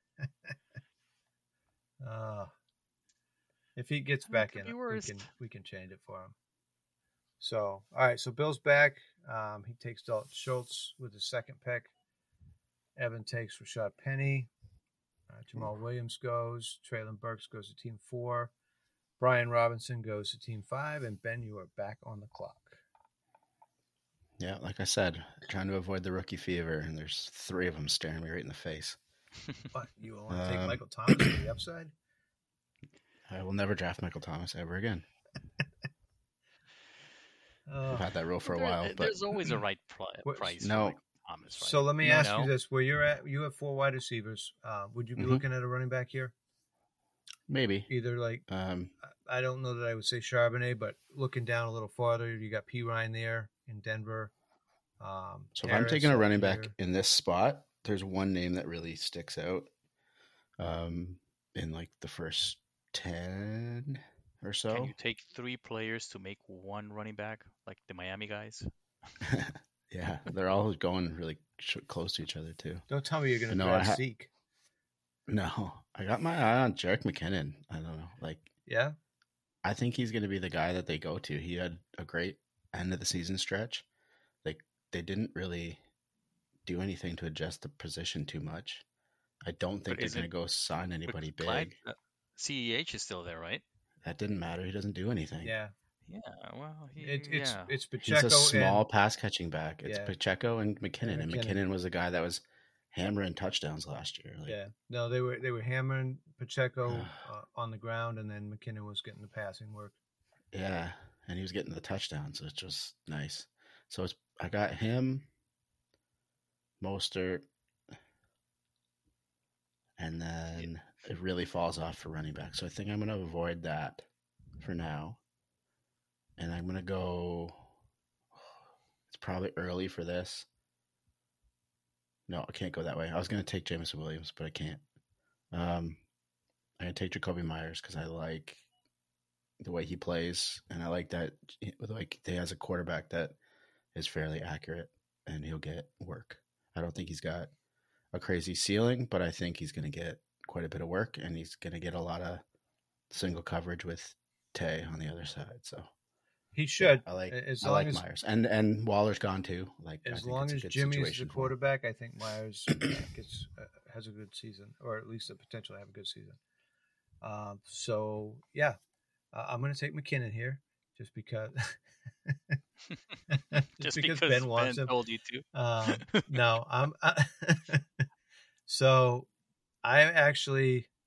uh, if he gets It back could in, be we worse. can we can change it for him. So all right, so Bill's back. Um, he takes Dalton Schultz with his second pick. Evan takes Rashad Penny. Uh, Jamal Williams goes. Traylon Burks goes to team four. Brian Robinson goes to team five, and Ben, you are back on the clock. Yeah, like I said, trying to avoid the rookie fever, and there's three of them staring me right in the face. What, you want to take Um, Michael Thomas to the upside? I will never draft Michael Thomas ever again. Oh. I've had that rule for a There- while, but there's always a right pl- What- price. No. for Michael Thomas, right? So let me No, ask no. you this: where you're at, you have four wide receivers. Uh, would you be Mhm. looking at a running back here? maybe. Either like Um, I don't know that I would say Charbonnet, but looking down a little farther, you got P Ryan there in Denver. Um, so if I'm Harris taking a up running back here. in this spot, there's one name that really sticks out. Um, in like the first ten or so. Can you take three players to make one running back, like the Miami guys? Yeah, they're all going really ch- close to each other too. Don't tell me you're going to No, draft I ha- Zeke. No, I got my eye on Jerick McKinnon. I don't know, like. Yeah, I think he's going to be the guy that they go to. He had a great end of the season stretch. Like they didn't really do anything to adjust the position too much. I don't think But they're is going to it- go sign But anybody Clyde, big. uh, C E H is still there, right? That didn't matter. He doesn't do anything. yeah. Yeah. Well, he, It, it's yeah. it's He's Pacheco a small and pass catching back. It's Yeah. Pacheco and McKinnon, and McKinnon. McKinnon was a guy that was hammering touchdowns last year. Like, yeah. No, they were they were hammering Pacheco uh, on the ground, and then McKinnon was getting the passing work. Yeah, and he was getting the touchdowns, which was nice. So it's, I got him, Mostert, and then it really falls off for running back. So I think I'm going to avoid that for now. And I'm going to go, it's probably early for this. No, I can't go that way. I was going to take Jameson Williams, but I can't. Um, I'm going to take Jacoby Myers because I like the way he plays, and I like that like he has a quarterback that is fairly accurate, and he'll get work. I don't think he's got a crazy ceiling, but I think he's going to get quite a bit of work, and he's going to get a lot of single coverage with Tay on the other side. So He should. I like as I long like as Myers, and and Waller's gone too. Like I as think long it's a as good Jimmy's the situation for him. quarterback, I think Myers uh, gets uh, has a good season, or at least the potential to have a good season. Um, so yeah, uh, I'm going to take McKinnon here, just because. just, Just because, because Ben wants him. told you to. Um, no, I'm. I, so I actually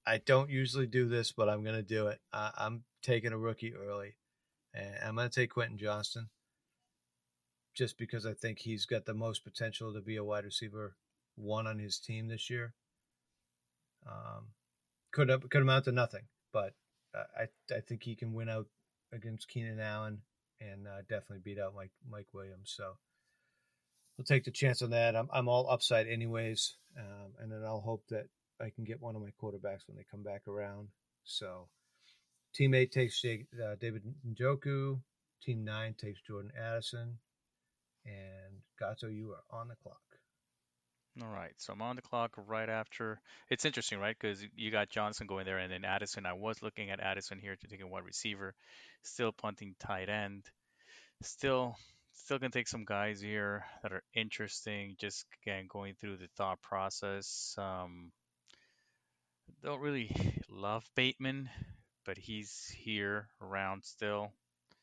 I don't usually do this, but I'm going to do it. Uh, I'm taking a rookie early, and I'm going to take Quentin Johnston just because I think he's got the most potential to be a wide receiver one on his team this year. Um, could have, could amount to nothing, but I I think he can win out against Keenan Allen and uh, definitely beat out Mike Mike Williams. So we'll take the chance on that. I'm I'm all upside anyways, um, and then I'll hope that I can get one of my quarterbacks when they come back around. So team eight takes Jake, uh, David Njoku. Team nine takes Jordan Addison. And Gato, you are on the clock. All right, so I'm on the clock right after. It's interesting, right? Because you got Johnson going there, and then Addison. I was looking at Addison here to take a wide receiver, still punting tight end. Still, still gonna take some guys here that are interesting. Just again going through the thought process. Um, don't really love Bateman, but he's here around still.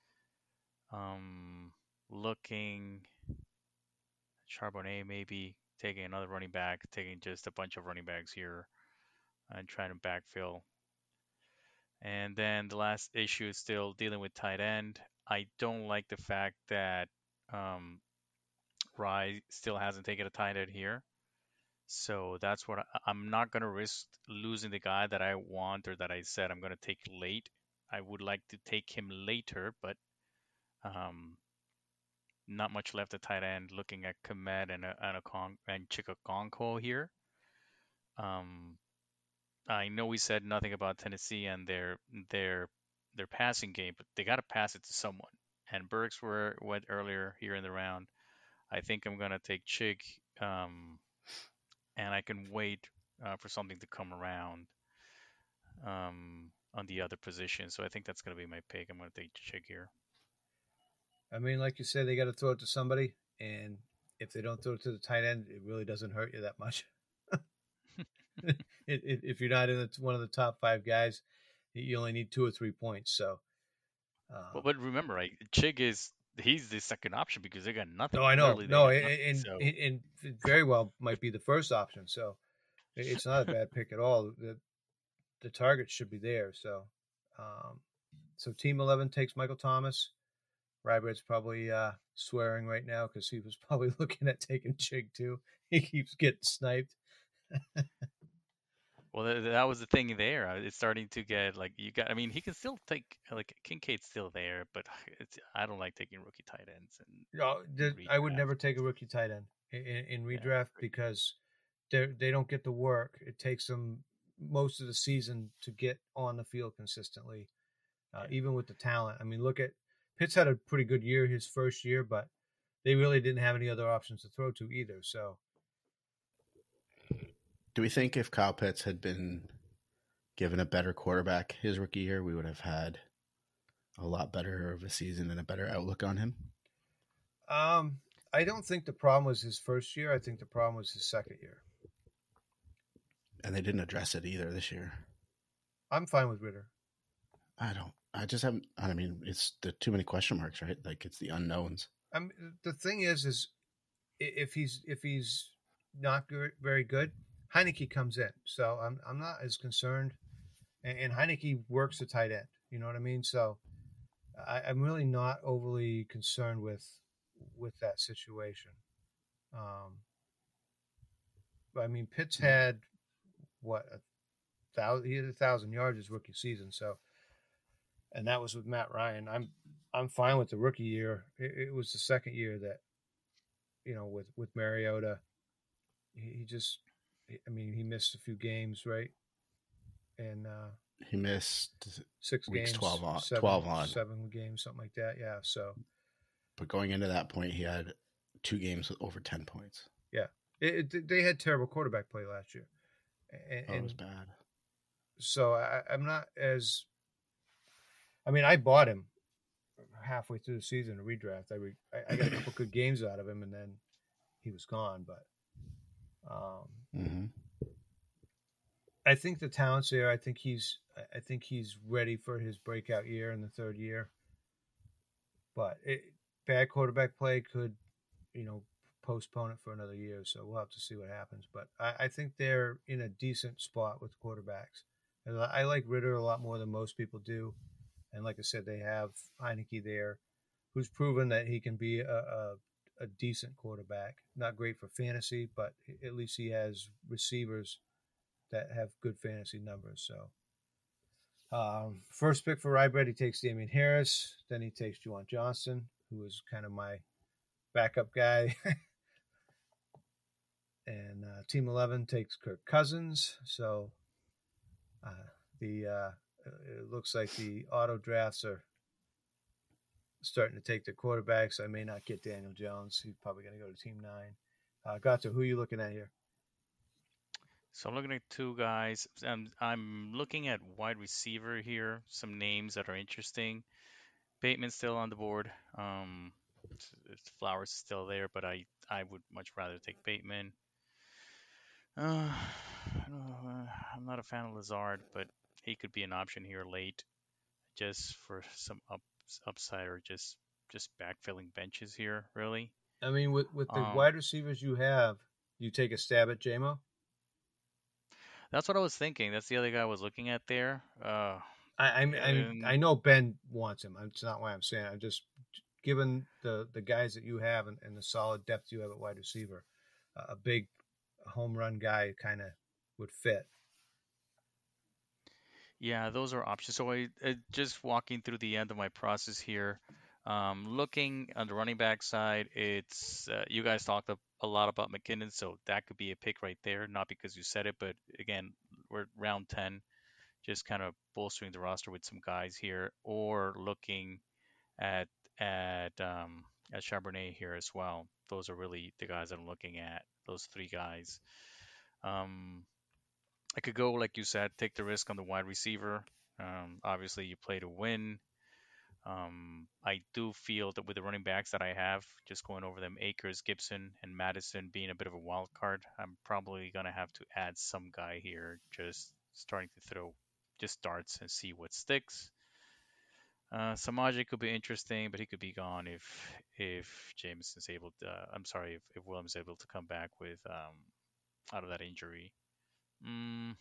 Um, looking Charbonnet maybe taking another running back, taking just a bunch of running backs here and trying to backfill. And then the last issue is still dealing with tight end. I don't like the fact that um, Rye still hasn't taken a tight end here. So that's what I, I'm not going to risk losing the guy that I want or that I said I'm going to take late. I would like to take him later, but um, not much left at tight end. Looking at Komet and a, and, a Con, and Chikakonko here. Um, I know we said nothing about Tennessee and their their their passing game, but they got to pass it to someone. And Burks were went earlier here in the round. I think I'm gonna take Chig, um, and I can wait uh, for something to come around um, on the other position. So I think that's gonna be my pick. I'm gonna take Chig here. I mean, like you said, they got to throw it to somebody, and if they don't throw it to the tight end, it really doesn't hurt you that much. it, it, if you're not in the, one of the top five guys, you only need two or three points. So, um, but, but remember, right? Chig is he's the second option because they got nothing. No, I know. Literally, no, nothing, and, and, so. and very well might be the first option. So it's not a bad pick at all. The the target should be there. So, um, so team eleven takes Michael Thomas. Rybert's probably uh, swearing right now because he was probably looking at taking Chig too. He keeps getting sniped. Well, th- that was the thing there. Uh, It's starting to get like you got. I mean, he can still take like Kincaid's still there, but it's, I don't like taking rookie tight ends. And No, the, I would redraft. never take a rookie tight end in, in, in redraft Yeah. because they they don't get the work. It takes them most of the season to get on the field consistently, uh, Yeah. even with the talent. I mean, look at Pitts had a pretty good year his first year, but they really didn't have any other options to throw to either. So, do we think if Kyle Pitts had been given a better quarterback his rookie year, we would have had a lot better of a season and a better outlook on him? Um, I don't think the problem was his first year. I think the problem was his second year. And they didn't address it either this year. I'm fine with Ritter. I don't. I just haven't. I mean, it's the too many question marks, right? Like it's the unknowns. I mean, the thing is, is if he's if he's not good, very good, Heineke comes in. So I'm I'm not as concerned, and, and Heineke works the tight end. You know what I mean? So I, I'm really not overly concerned with with that situation. Um, but I mean, Pitts had what a thousand, he had a thousand yards his rookie season. So, and that was with Matt Ryan. I'm I'm fine with the rookie year. It, it was the second year that, you know, with with Mariota, he, he just, I mean, he missed a few games, right? And uh, he missed six weeks, games, twelve on, seven, twelve on, seven games, something like that. Yeah. So, but going into that point, he had two games with over ten points. Yeah, it, it, they had terrible quarterback play last year. And, oh, it was bad. So I, I'm not as. I mean, I bought him halfway through the season to redraft. I, re, I I got a couple good games out of him, and then he was gone. But um, mm-hmm. I think the talent's there. I think he's. I think he's ready for his breakout year in the third year. But it, bad quarterback play could, you know, postpone it for another year. So we'll have to see what happens. But I, I think they're in a decent spot with quarterbacks. And I like Ritter a lot more than most people do. And like I said, they have Heineke there, who's proven that he can be a, a, a decent quarterback. Not great for fantasy, but at least he has receivers that have good fantasy numbers. So, um, first pick for Rybread, he takes Damian Harris. Then he takes Juwan Johnson, who is kind of my backup guy. And uh, Team eleven takes Kirk Cousins. So uh, the uh, it looks like the auto drafts are starting to take the quarterbacks. So I may not get Daniel Jones. He's probably going to go to Team nine. Uh, Gato, who are you looking at here? So I'm looking at two guys. I'm, I'm looking at wide receiver here. Some names that are interesting. Bateman's still on the board. Um, it's, it's Flowers is still there, but I, I would much rather take Bateman. Uh, I'm not a fan of Lazard, but he could be an option here late, just for some up, upside or just just backfilling benches here. Really, I mean, with with the um, wide receivers you have, you take a stab at J M O. That's what I was thinking. That's the other guy I was looking at there. Uh, I I, I, and, I know Ben wants him. It's not why I'm saying. I'm just given the the guys that you have and, and the solid depth you have at wide receiver, uh, a big home run guy kind of would fit. Yeah, those are options. So I, I just walking through the end of my process here, um, looking on the running back side, it's uh, you guys talked a, a lot about McKinnon, so that could be a pick right there. Not because you said it, but again, we're round ten, just kind of bolstering the roster with some guys here, or looking at at um, at Charbonnet here as well. Those are really the guys I'm looking at. Those three guys. Um, I could go, like you said, take the risk on the wide receiver. Um, obviously, you play to win. Um, I do feel that with the running backs that I have, just going over them, Akers, Gibson, and Madison being a bit of a wild card, I'm probably going to have to add some guy here, just starting to throw just darts and see what sticks. Uh, Samaje could be interesting, but he could be gone if if Jameson's able to. Uh, I'm sorry, if, if Williams is able to come back with um, out of that injury. Mm,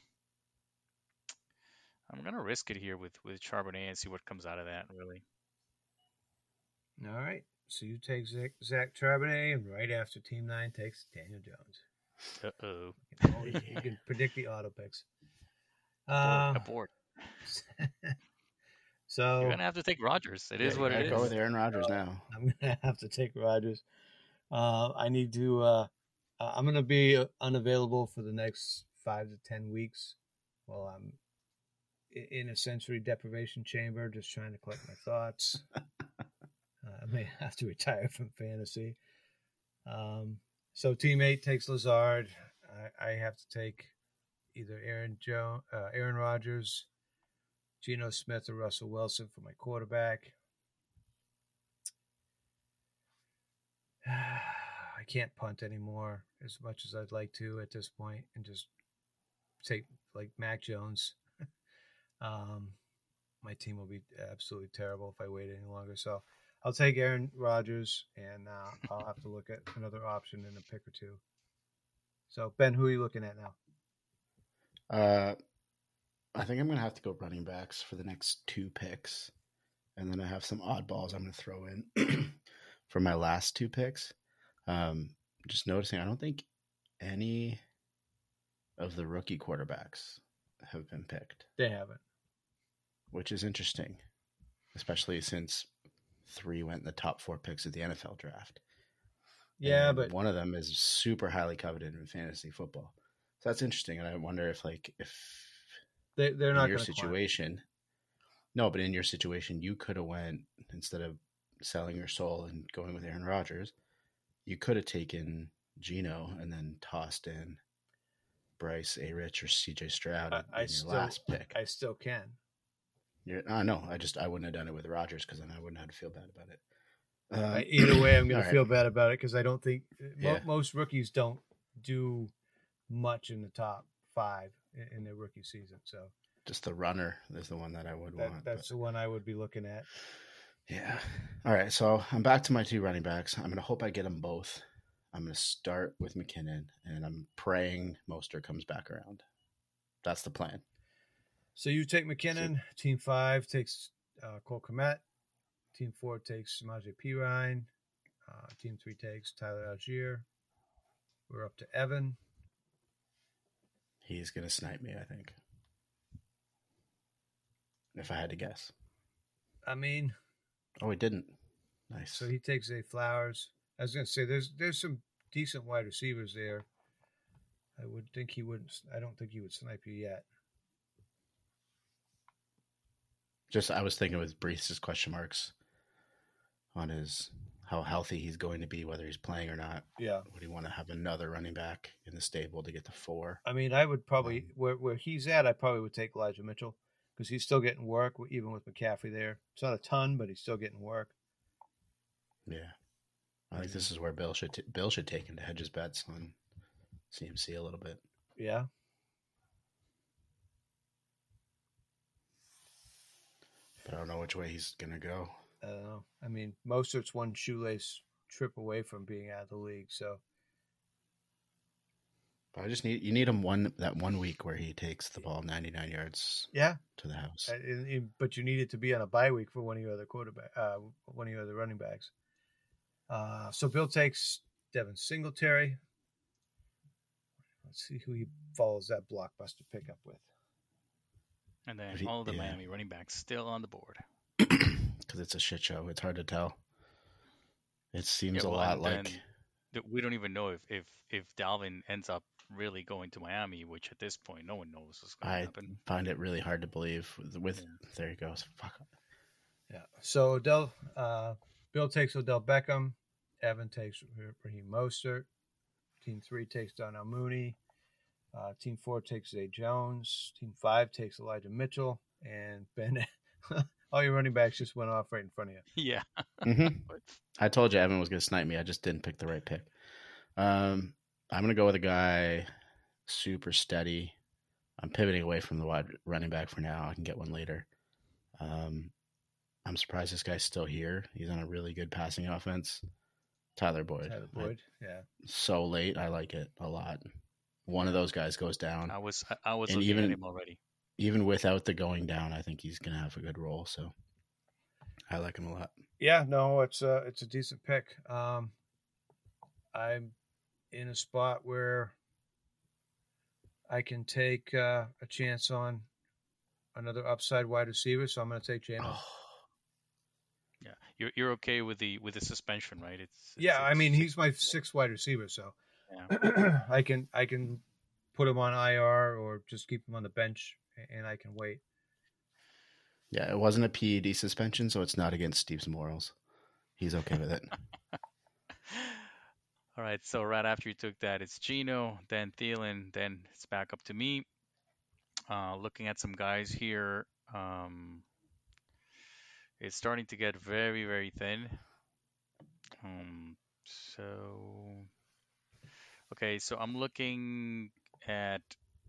I'm gonna risk it here with with Charbonnet and see what comes out of that. Really. All right. So you take Zach, Zach Charbonnet, and right after Team Nine takes Daniel Jones. Uh oh. You, can always- you can predict the auto picks. Uh, Abort. so You're gonna have to take Rodgers. It is Yeah, what you it gotta is. Go with Aaron Rodgers now. I'm gonna have to take Rodgers. Uh, I need to. Uh, I'm gonna be unavailable for the next five to ten weeks while I'm in a sensory deprivation chamber, just trying to collect my thoughts. uh, I may have to retire from fantasy. Um, so team eight takes Lazard. I, I have to take either Aaron Joe, uh, Aaron Rodgers, Geno Smith, or Russell Wilson for my quarterback. I can't punt anymore as much as I'd like to at this point, and just take like Mac Jones. um, my team will be absolutely terrible if I wait any longer. So I'll take Aaron Rodgers, and uh, I'll have to look at another option in a pick or two. So Ben, who are you looking at now? Uh, I think I'm going to have to go running backs for the next two picks. And then I have some oddballs I'm going to throw in for my last two picks. Um, just noticing, I don't think any of the rookie quarterbacks have been picked. They haven't. Which is interesting, especially since three went in the top four picks of the N F L draft. Yeah, and but one of them is super highly coveted in fantasy football. So that's interesting. And I wonder if, like, if they, they're in not your going to situation, no, but in your situation, you could have went, instead of selling your soul and going with Aaron Rodgers, you could have taken Geno and then tossed in Bryce, A. Rich, or C J Stroud I, in I your still, last pick. I still can. You're, uh, no, I just I wouldn't have done it with Rodgers because then I wouldn't have to feel bad about it. Uh, Um, either way, I'm going all to right. feel bad about it because I don't think mo- Yeah. most rookies don't do much in the top five in, in their rookie season. So Just the runner is the one that I would that, want. that's but- the one I would be looking at. Yeah. All right. So I'm back to my two running backs. I'm going to hope I get them both. I'm going to start with McKinnon, and I'm praying Mostert comes back around. That's the plan. So you take McKinnon. Team five takes uh, Cole Kmet. Team four takes Samaje Perine. Uh, team three takes Tyler Algier. We're up to Evan. He's going to snipe me, I think. If I had to guess. I mean... Oh, he didn't. Nice. So he takes Zay Flowers. I was going to say, there's there's some decent wide receivers there. I would think he wouldn't... I don't think he would snipe you yet. Just, I was thinking with Brees' question marks on his... how healthy he's going to be, whether he's playing or not. Yeah. Would he want to have another running back in the stable to get to four? I mean, I would probably, where, where he's at, I probably would take Elijah Mitchell because he's still getting work, even with McCaffrey there. It's not a ton, but he's still getting work. Yeah. I think this is where Bill should t- Bill should take him to hedge his bets on C M C a little bit. Yeah. But I don't know which way he's going to go. I don't know. I mean, Mostert's one shoelace trip away from being out of the league, so. But I just need you need him one that one week where he takes the ball ninety-nine yards. Yeah. To the house. And, and, but you need it to be on a bye week for one of your other quarterback, uh, one of your other running backs. Uh, so Bill takes Devin Singletary. Let's see who he follows that blockbuster pickup with. And then He, all the yeah. Miami running backs still on the board. Because it's a shit show. It's hard to tell. It seems Yeah, a well, lot and like... then th- we don't even know if, if, if Dalvin ends up really going to Miami, which at this point no one knows what's going to I happen. find it really hard to believe. With, with Yeah. There he goes. Fuck. Yeah. So Odell, uh, Bill takes Odell Beckham. Evan takes Raheem Mostert. Team three takes Donnell Mooney. Uh, team four takes Zay Jones. Team five takes Elijah Mitchell. And Ben, all your running backs just went off right in front of you. Yeah. Mm-hmm. I told you Evan was going to snipe me. I just didn't pick the right pick. Um, I'm going to go with a guy super steady. I'm pivoting away from the wide running back for now. I can get one later. Um, I'm surprised this guy's still here. He's on a really good passing offense. Tyler Boyd. Tyler Boyd, yeah. So late. I like it a lot. One of those guys goes down. I was I was And looking even- at him already. Even without the going down, I think he's going to have a good role. So I like him a lot. Yeah, no, it's a, it's a decent pick. Um, I'm in a spot where I can take uh, a chance on another upside wide receiver, so I'm going to take Jalen. Oh, Yeah, you're you're okay with the with the suspension, right? It's, it's yeah, I it's- mean he's my sixth wide receiver, so Yeah. I can I can put him on I R or just keep him on the bench, and I can wait. yeah, it wasn't a P E D suspension, so it's not against Steve's morals. He's okay with it. All right, so right after you took that, it's Gino, then Thielen, then it's back up to me. Uh, looking at some guys here, um, it's starting to get very, very thin. Um, so, okay, so I'm looking at.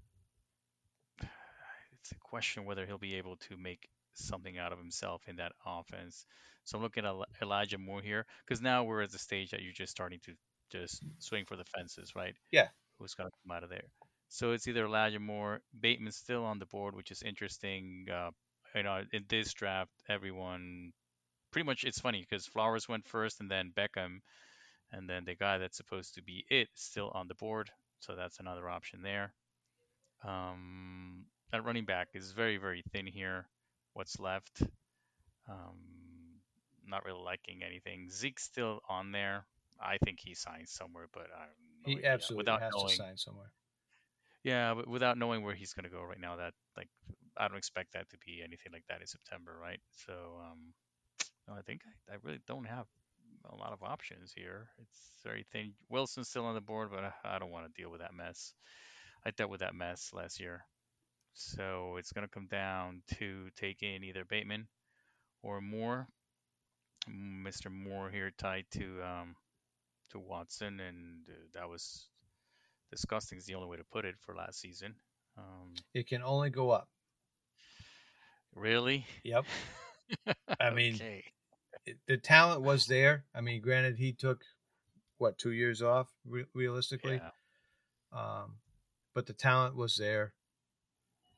It's a question whether he'll be able to make something out of himself in that offense. So I'm looking at Eli- Elijah Moore here because now we're at the stage that you're just starting to just swing for the fences, right? Yeah. Who's going to come out of there? So it's either Elijah Moore, Bateman's still on the board, which is interesting. Uh, you know, in this draft, everyone pretty much it's funny because Flowers went first and then Beckham, and then the guy that's supposed to be it is still on the board. So that's another option there. Um, that running back is very, very thin here. What's left? Um, not really liking anything. Zeke's still on there. I think he signs somewhere, but I have no He idea. absolutely without has knowing. to sign somewhere. Yeah, but without knowing where he's going to go right now, that like I don't expect that to be anything like that in September, right? So um, no, I think I, I really don't have a lot of options here. It's very thin. Wilson's still on the board, but I, I don't want to deal with that mess. I dealt with that mess last year. So it's going to come down to take in either Bateman or Moore. Mister Moore here tied to um, to Watson, and uh, that was disgusting is the only way to put it for last season. Um, It can only go up. really? Yep. I mean, okay. it, the talent was there. I mean, granted, he took what two years off re- realistically, Yeah. um, but the talent was there.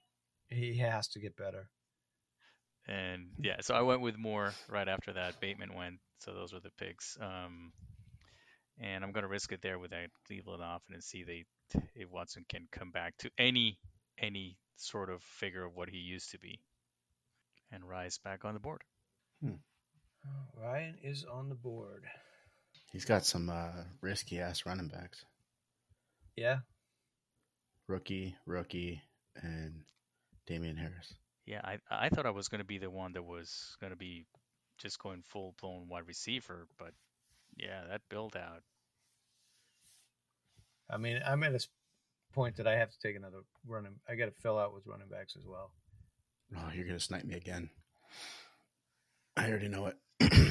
He has to get better. And yeah, so I went with Moore right after that. Bateman went. So those were the picks. Um, and I'm gonna risk it there with that Cleveland off and see they if Watson can come back to any any sort of figure of what he used to be and rise back on the board. Hmm. Ryan is on the board. He's got some uh, risky ass running backs. Yeah. Rookie, rookie, and Damian Harris. Yeah, I I thought I was going to be the one that was going to be just going full blown wide receiver, but yeah, that build out. I mean, I'm at a point that I have to take another running. I got to fill out with running backs as well. Oh, you're gonna snipe me again. I already know it.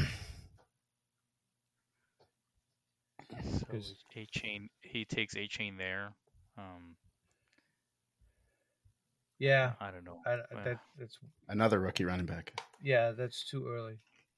So A chain, he takes A chain there. Um, yeah, I don't know. I, Uh, that, that's Another rookie running back. yeah, that's too early.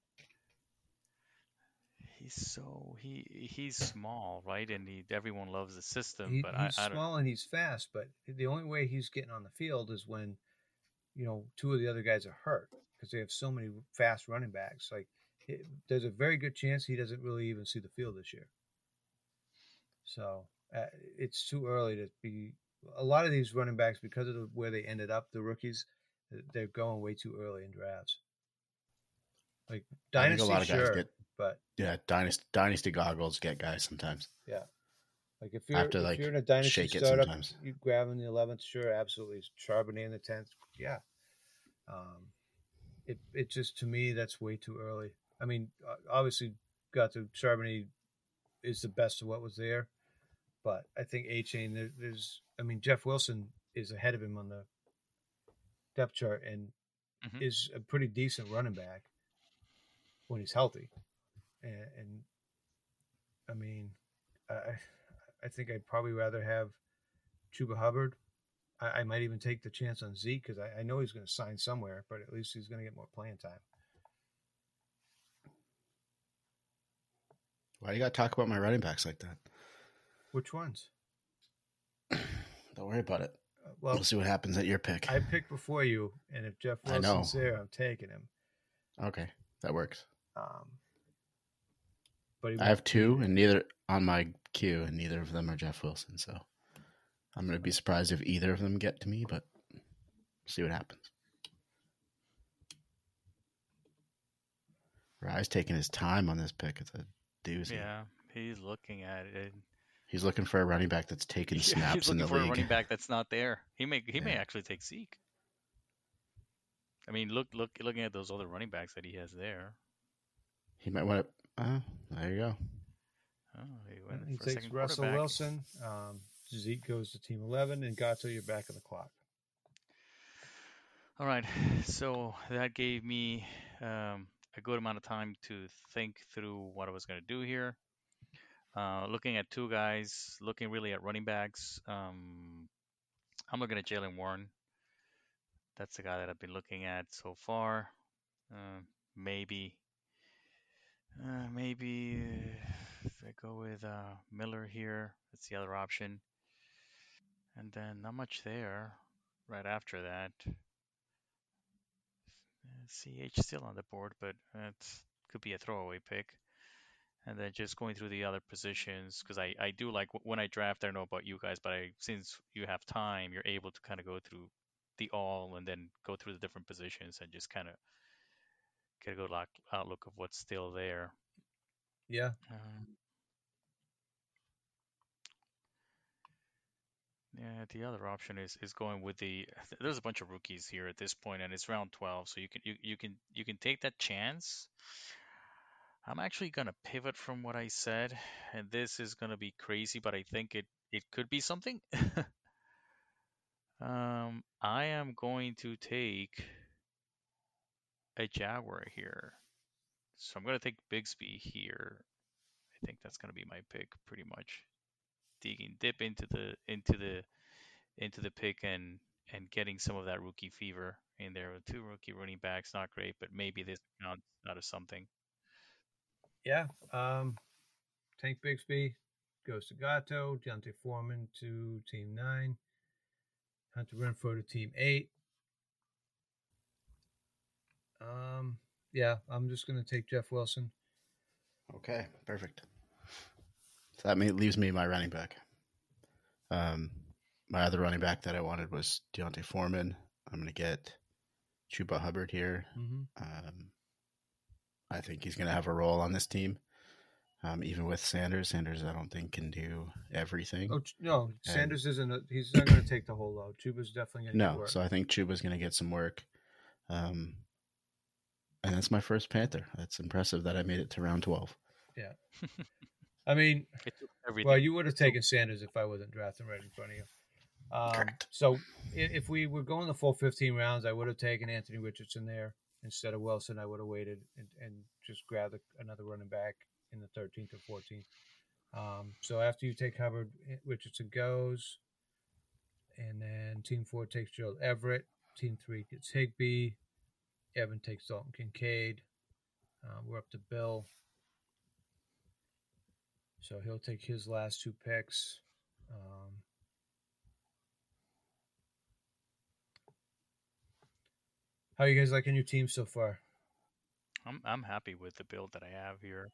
He's so he he's small, right? And he everyone loves the system, He, but he's I, I don't. small and he's fast, but the only way he's getting on the field is when, you know, two of the other guys are hurt because they have so many fast running backs. Like, it, there's a very good chance he doesn't really even see the field this year. So uh, it's too early to be. A lot of these running backs, because of the, where they ended up, the rookies, they're going way too early in drafts. Like I think dynasty, a lot of guys sure, get but yeah dynasty dynasty goggles get guys sometimes. yeah. Like if you're Have to, if like, you're in a dynasty shake it startup, sometimes. you grab in the eleventh, sure, absolutely. Charbonnet in the tenth, yeah. Um, it it just to me that's way too early. I mean, obviously, got to Charbonnet is the best of what was there, but I think A Chain there, there's. I mean, Jeff Wilson is ahead of him on the depth chart and Mhm. is a pretty decent running back when he's healthy, and, and I mean, I I think I'd probably rather have Chuba Hubbard. I, I might even take the chance on Zeke because I, I know he's going to sign somewhere, but at least he's going to get more playing time. Why do you got to talk about my running backs like that? Which ones? Don't worry about it. Uh, well, We'll see what happens at your pick. I picked before you, and if Jeff I know. Wilson's there, I'm taking him. Okay, that works. Um, but he I have two, and neither on my queue, and neither of them are Jeff Wilson. So I'm going to be surprised if either of them get to me, but see what happens. Rye's taking his time on this pick. It's a doozy. Yeah, he's looking at it. He's looking for a running back that's taking He's snaps in looking the for a league. running back that's not there. He may he may Yeah. actually take Zeke. I mean, look look looking at those other running backs that he has there. He might want to. Uh, there you go. Oh, he went he for a takes second Russell quarterback. Wilson. Um, Zeke goes to team eleven, and Gato, you're back on the clock. All right, so that gave me um, a good amount of time to think through what I was going to do here. Uh, looking at two guys, looking really at running backs. Um, I'm looking at Jalen Warren. That's the guy that I've been looking at so far. Uh, maybe, uh, maybe if I go with uh, Miller here, that's the other option. And then not much there right after that. C H still on the board, but it could be a throwaway pick. And then just going through the other positions, because I, I do like when I draft, I don't know about you guys, but I since you have time, you're able to kind of go through the all and then go through the different positions and just kind of get a good look, outlook of what's still there. Yeah. Um, yeah, the other option is, is going with the. There's a bunch of rookies here at this point, and it's round twelve, so you can you, you can you can take that chance. I'm actually gonna pivot from what I said, and this is gonna be crazy, but I think it it could be something. um, I am going to take a Jaguar here, so I'm gonna take Bigsby here. I think that's gonna be my pick, pretty much. Digging dip into the into the into the pick and and getting some of that rookie fever in there with two rookie running backs. Not great, but maybe this counts out of something. Yeah. Um, Tank Bixby goes to Gato. Deontay Foreman to team nine. Hunter Renfrow to team eight. Um, yeah, I'm just going to take Jeff Wilson. Okay, perfect. So that may, leaves me my running back. Um, my other running back that I wanted was Deontay Foreman. I'm going to get Chuba Hubbard here. Mm-hmm. Um, I think he's going to have a role on this team. Um, even with Sanders, Sanders I don't think can do everything. Oh no, And- Sanders isn't. A, he's not going to take the whole load. Chuba's definitely going to get No, work. so I think Chuba's going to get some work. Um, and that's my first Panther. That's impressive that I made it to round twelve. Yeah. I mean, It took everything. well, you would have taken Sanders if I wasn't drafting right in front of you. Um, Correct. So i- if we were going the full fifteen rounds, I would have taken Anthony Richardson there instead of Wilson. I would have waited and, and just grabbed a, another running back in the thirteenth or fourteenth. Um, so after you take Hubbard, Richardson goes, and then team four takes Gerald Everett. Team three gets Higbee. Evan takes Dalton Kincaid. Uh, we're up to Bill. So he'll take his last two picks. Um, how are you guys liking your team so far? I'm I'm happy with the build that I have here.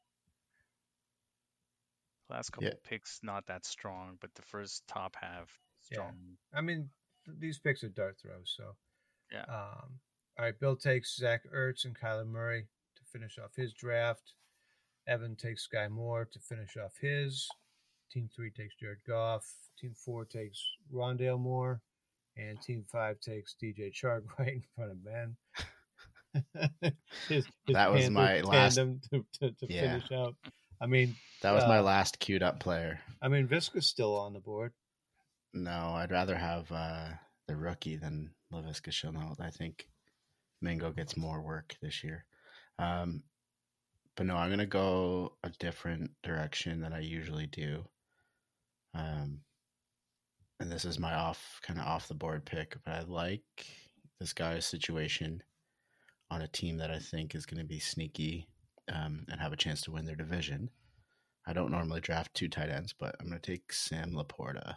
Last couple Yeah. picks not that strong, but the first top half strong. I mean, th- these picks are dart throws. So, Yeah. Um, all right, Bill takes Zach Ertz and Kyler Murray to finish off his draft. Evan takes Sky Moore to finish off his. Team three takes Jared Goff. Team four takes Rondale Moore. And team five takes D J Chark right in front of Ben. his, his That was Panther my last- tandem to, to, to Yeah. finish out. I mean, That was my Uh, last queued up player. I mean, Visca's still on the board. No, I'd rather have uh, the rookie than Laviska Shenault. I think Mingo gets more work this year. Um, but no, I'm going to go a different direction than I usually do. Um, and this is my off kind of off the board pick, but I like this guy's situation on a team that I think is going to be sneaky um, and have a chance to win their division. I don't normally draft two tight ends, but I'm going to take Sam Laporta.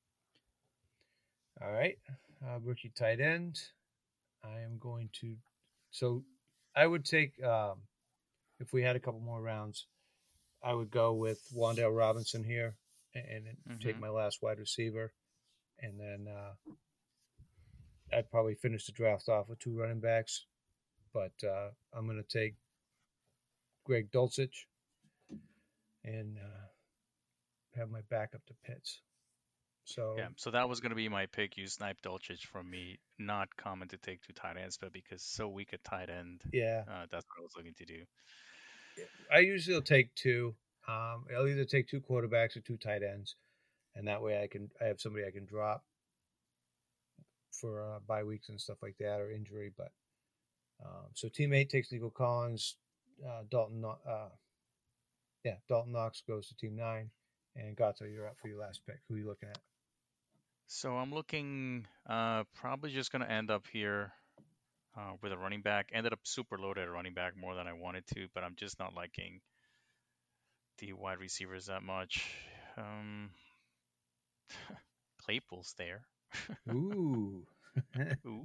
All right. Uh, rookie tight end. I am going to. So I would take, um, if we had a couple more rounds, I would go with Wan'Dale Robinson here and, and take Mhm. my last wide receiver. And then uh, I'd probably finish the draft off with two running backs. But uh, I'm going to take Greg Dulcich and uh, have my backup to Pitts. So Yeah, so that was going to be my pick. You sniped Dolchich from me. Not common to take two tight ends, but because so weak at tight end, yeah, uh, that's what I was looking to do. I usually will take two. Um, I'll either take two quarterbacks or two tight ends, and that way I can I have somebody I can drop for uh, bye weeks and stuff like that or injury. But um, so team eight takes Nico Collins, uh, Dalton. Kno- Uh, yeah, Dalton Knox goes to team nine, and Gato, you're up for your last pick. Who are you looking at? So I'm looking, uh, probably just going to end up here uh, with a running back. Ended up super loaded at running back more than I wanted to, but I'm just not liking the wide receivers that much. Um, Claypool's there. Ooh, Ooh.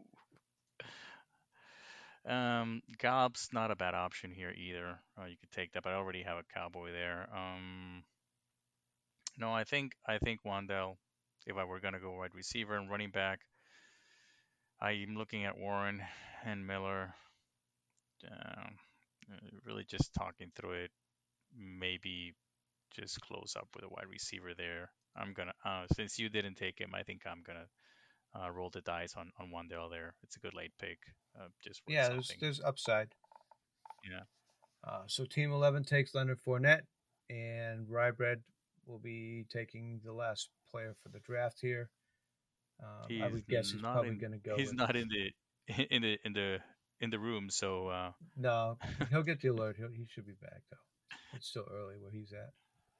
Um, Gobb's not a bad option here either. Uh, you could take that, but I already have a Cowboy there. Um, no, I think I think Wan'Dale. If I were gonna go wide receiver and running back, I'm looking at Warren and Miller. Um, uh, really just talking through it. Maybe just close up with a wide receiver there. I'm gonna uh, since you didn't take him, I think I'm gonna uh, roll the dice on on Wan'Dale there. It's a good late pick. Uh, just worth yeah, there's something. there's upside. Yeah. Uh, so team eleven takes Leonard Fournette, and Rybread will be taking the last player for the draft here. Um, I would guess he's not probably in- going to go. He's with, not in the in the in the in the room, so uh, No, he'll get the alert. He'll, he should be back though. It's still early where he's at.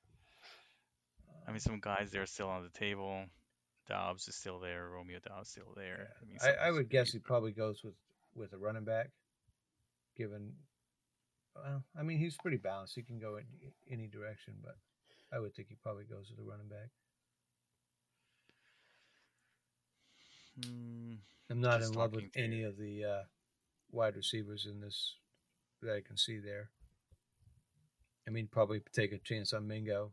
I mean, some guys there are still on the table. Dobbs is still there. Romeo Dobbs still there. I mean, I, some- I would guess he probably goes with with a running back. Given, well, I mean, he's pretty balanced. He can go in any direction, but I would think he probably goes with a running back. Hmm, I'm not Just in love with talking to any you. of the uh, wide receivers in this that I can see there. I mean, probably take a chance on Mingo.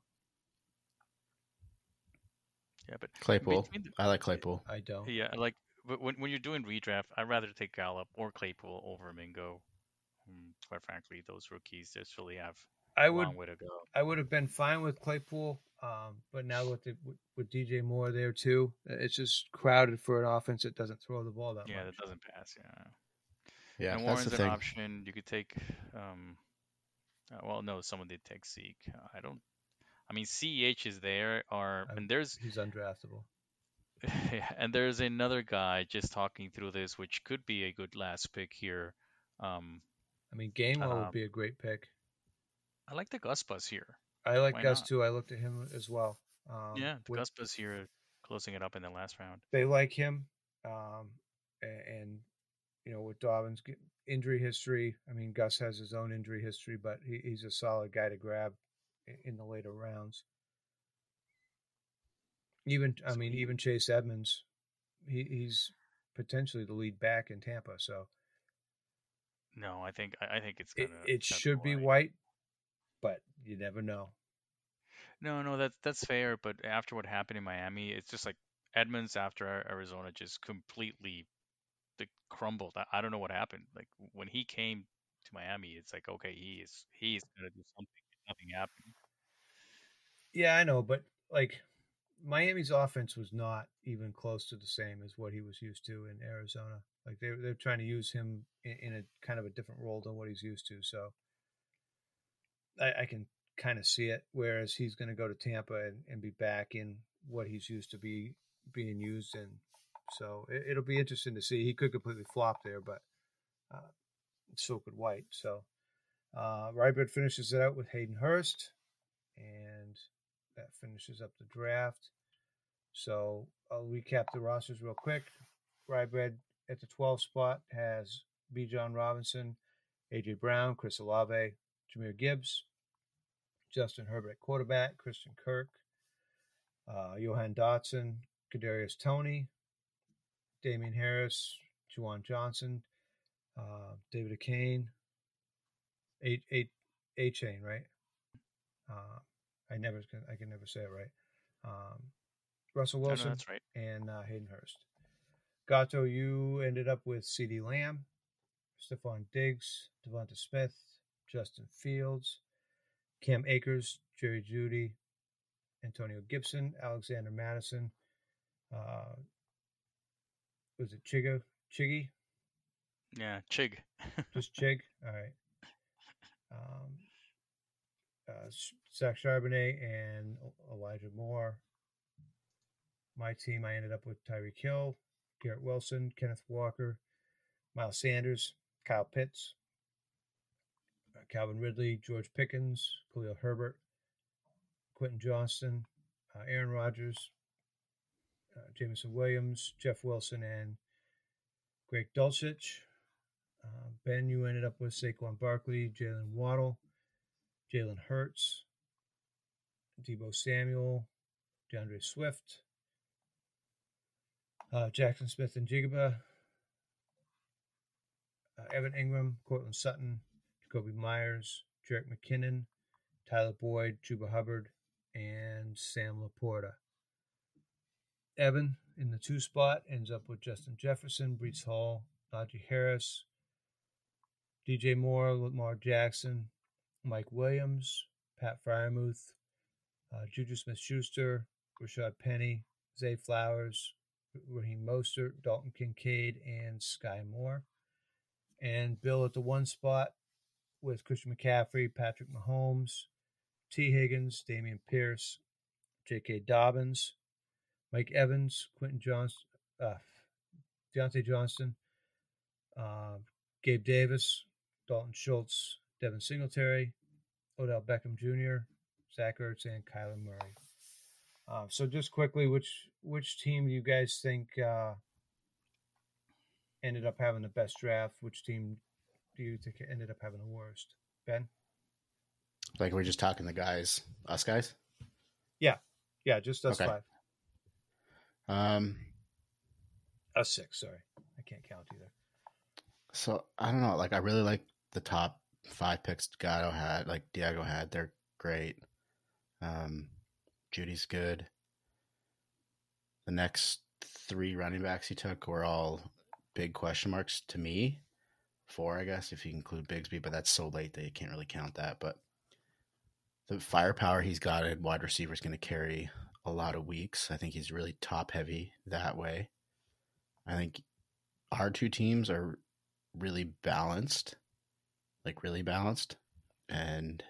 Yeah, but Claypool. between the, I like Claypool. I don't. yeah, like but when when you're doing redraft, I'd rather take Gallup or Claypool over Mingo. Mm, quite frankly, those rookies just really have I a would. long way to go. I would have been fine with Claypool, um, but now with the with, with D J Moore there too, it's just crowded for an offense that doesn't throw the ball that Yeah, much. that doesn't pass. Yeah. Yeah, And that's Warren's the an thing. option. You could take. Um, uh, well, no, someone did take Zeke. Uh, I don't. I mean, C E H is there, or I'm- and there's He's undraftable. and there's another guy just talking through this, which could be a good last pick here. Um, I mean, Gainwell Um, would be a great pick. I like the Gus Bus here. I like why Gus not? too. I looked at him as well. Um, Yeah, the with- Gus Bus here, closing it up in the last round. they like him, um, a- and you know with Dobbins' g- injury history. I mean, Gus has his own injury history, but he, he's a solid guy to grab i- in the later rounds. Even I mean, Sweet. even Chase Edmonds, he, he's potentially the lead back in Tampa. So No, I think I I think it's it, gonna. it it's gonna should be White. White, but you never know. No, no, that's that's fair. But after what happened in Miami, it's just like Edmonds after Ar- Arizona just completely like, crumbled. I, I don't know what happened. Like when he came to Miami, it's like okay, he is he is gonna do something. Nothing happened. Yeah, I know, but like Miami's offense was not even close to the same as what he was used to in Arizona. Like they're they're trying to use him in, in a kind of a different role than what he's used to. So I, I can kind of see it. Whereas he's going to go to Tampa and, and be back in what he's used to be being used in. So it, it'll be interesting to see. He could completely flop there, but uh, so could White. So uh, Rybird finishes it out with Hayden Hurst, and that finishes up the draft. So I'll recap the rosters real quick. Rybread at the twelfth spot has B. John Robinson, A J Brown, Chris Olave, Jahmyr Gibbs, Justin Herbert at quarterback, Christian Kirk, uh, Johan Dotson, Kadarius Toney, Damian Harris, Juwan Johnson, uh, David Akane, eight eight A Chain, right? Uh, I never can I can never say it right. Um, Russell No, no, Wilson that's right. and uh, Hayden Hurst. Gato, you ended up with CeeDee Lamb, Stephon Diggs, Devonta Smith, Justin Fields, Cam Akers, Jerry Jeudy, Antonio Gibson, Alexander Madison. Uh, was it Chiga? Chiggy? Yeah, Chig. Just Chig? All right. Um, uh, Zach Charbonnet and Elijah Moore. My team, I ended up with Tyreek Hill, Garrett Wilson, Kenneth Walker, Miles Sanders, Kyle Pitts, uh, Calvin Ridley, George Pickens, Khalil Herbert, Quentin Johnston, uh, Aaron Rodgers, uh, Jameson Williams, Jeff Wilson, and Greg Dulcich. Uh, Ben, you ended up with Saquon Barkley, Jalen Waddle, Jalen Hurts, Deebo Samuel, DeAndre Swift, uh, Jackson Smith and Jigaba, uh, Evan Ingram, Cortland Sutton, Jacoby Myers, Jerick McKinnon, Tyler Boyd, Chuba Hubbard, and Sam Laporta. Evan in the two spot ends up with Justin Jefferson, Breece Hall, Najee Harris, D J Moore, Lamar Jackson, Mike Williams, Pat Freiermuth, uh, Juju Smith-Schuster, Rashad Penny, Zay Flowers, Raheem Mostert, Dalton Kincaid, and Sky Moore. And Bill at the one spot with Christian McCaffrey, Patrick Mahomes, T. Higgins, Damian Pierce, J K. Dobbins, Mike Evans, Quentin Johnston, uh, Deontay Johnston, uh, Gabe Davis, Dalton Schultz, Devin Singletary, Odell Beckham Junior, Zach Ertz, and Kyler Murray. Uh, so just quickly, which which team do you guys think uh, ended up having the best draft? Which team do you think ended up having the worst? Ben? Like we're just talking the guys, us guys. Yeah, yeah, just us Okay. five. Um, Us six, sorry. I can't count either. So I don't know. Like I really like the top five picks Gatto had, like Diego had. They're great. Um, Judy's good. The next three running backs he took were all big question marks to me. Four, I guess, if you include Bigsby, but that's so late that you can't really count that. But the firepower he's got at wide receiver is going to carry a lot of weeks. I think he's really top heavy that way. I think our two teams are really balanced, like really balanced. And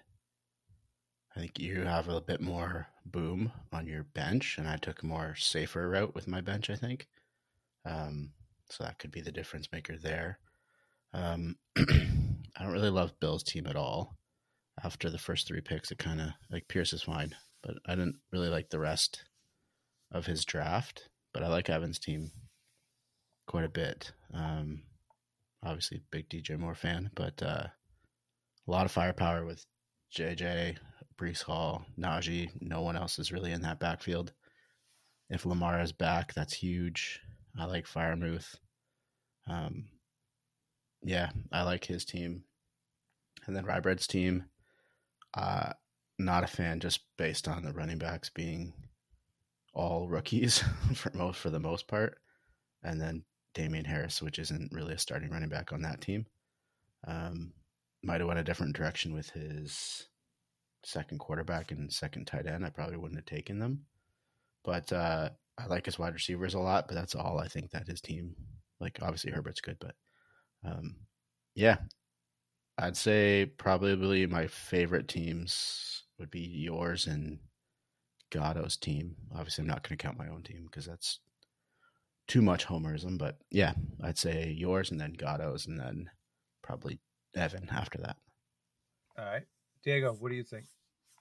I think you have a bit more boom on your bench, and I took a more safer route with my bench, I think. Um, so that could be the difference maker there. Um, I don't really love Bill's team at all. After the first three picks, it kind of, like Pierce is fine, but I didn't really like the rest of his draft. But I like Evan's team quite a bit. Um, obviously, big D J Moore fan, but uh, a lot of firepower with J J, Brees Hall, Najee. No one else is really in that backfield. If Lamar is back, that's huge. I like Freiermuth. Um, yeah, I like his team. And then Rybread's team, uh, not a fan just based on the running backs being all rookies for most for the most part. And then Damian Harris, which isn't really a starting running back on that team. Um, might have went a different direction with his second quarterback and second tight end. I probably wouldn't have taken them. But uh, I like his wide receivers a lot, but that's all I think that his team, like obviously Herbert's good, but um, yeah, I'd say probably my favorite teams would be yours and Gatto's team. Obviously, I'm not going to count my own team because that's too much homerism. But yeah, I'd say yours and then Gatto's and then probably Evan after that. All right. Diego, what do you think?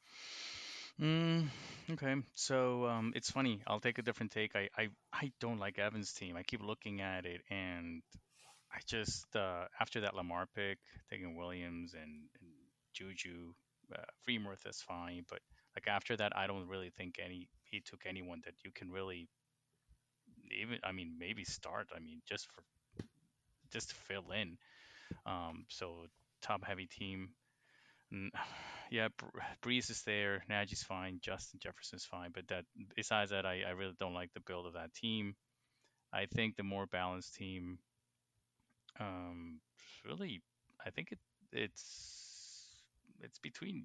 Mm, okay, so um, it's funny. I'll take a different take. I, I, I don't like Evans' team. I keep looking at it, and I just uh, after that Lamar pick, taking Williams and, and Juju, uh, Freemouth is fine, but like after that, I don't really think any he took anyone that you can really even. I mean, maybe start. I mean, just for just to fill in. Um, so top heavy team. Mm, Yeah, Br- Breeze is there. Najee's fine. Justin Jefferson's fine. But that besides that, I, I really don't like the build of that team. I think the more balanced team, um, really, I think it it's it's between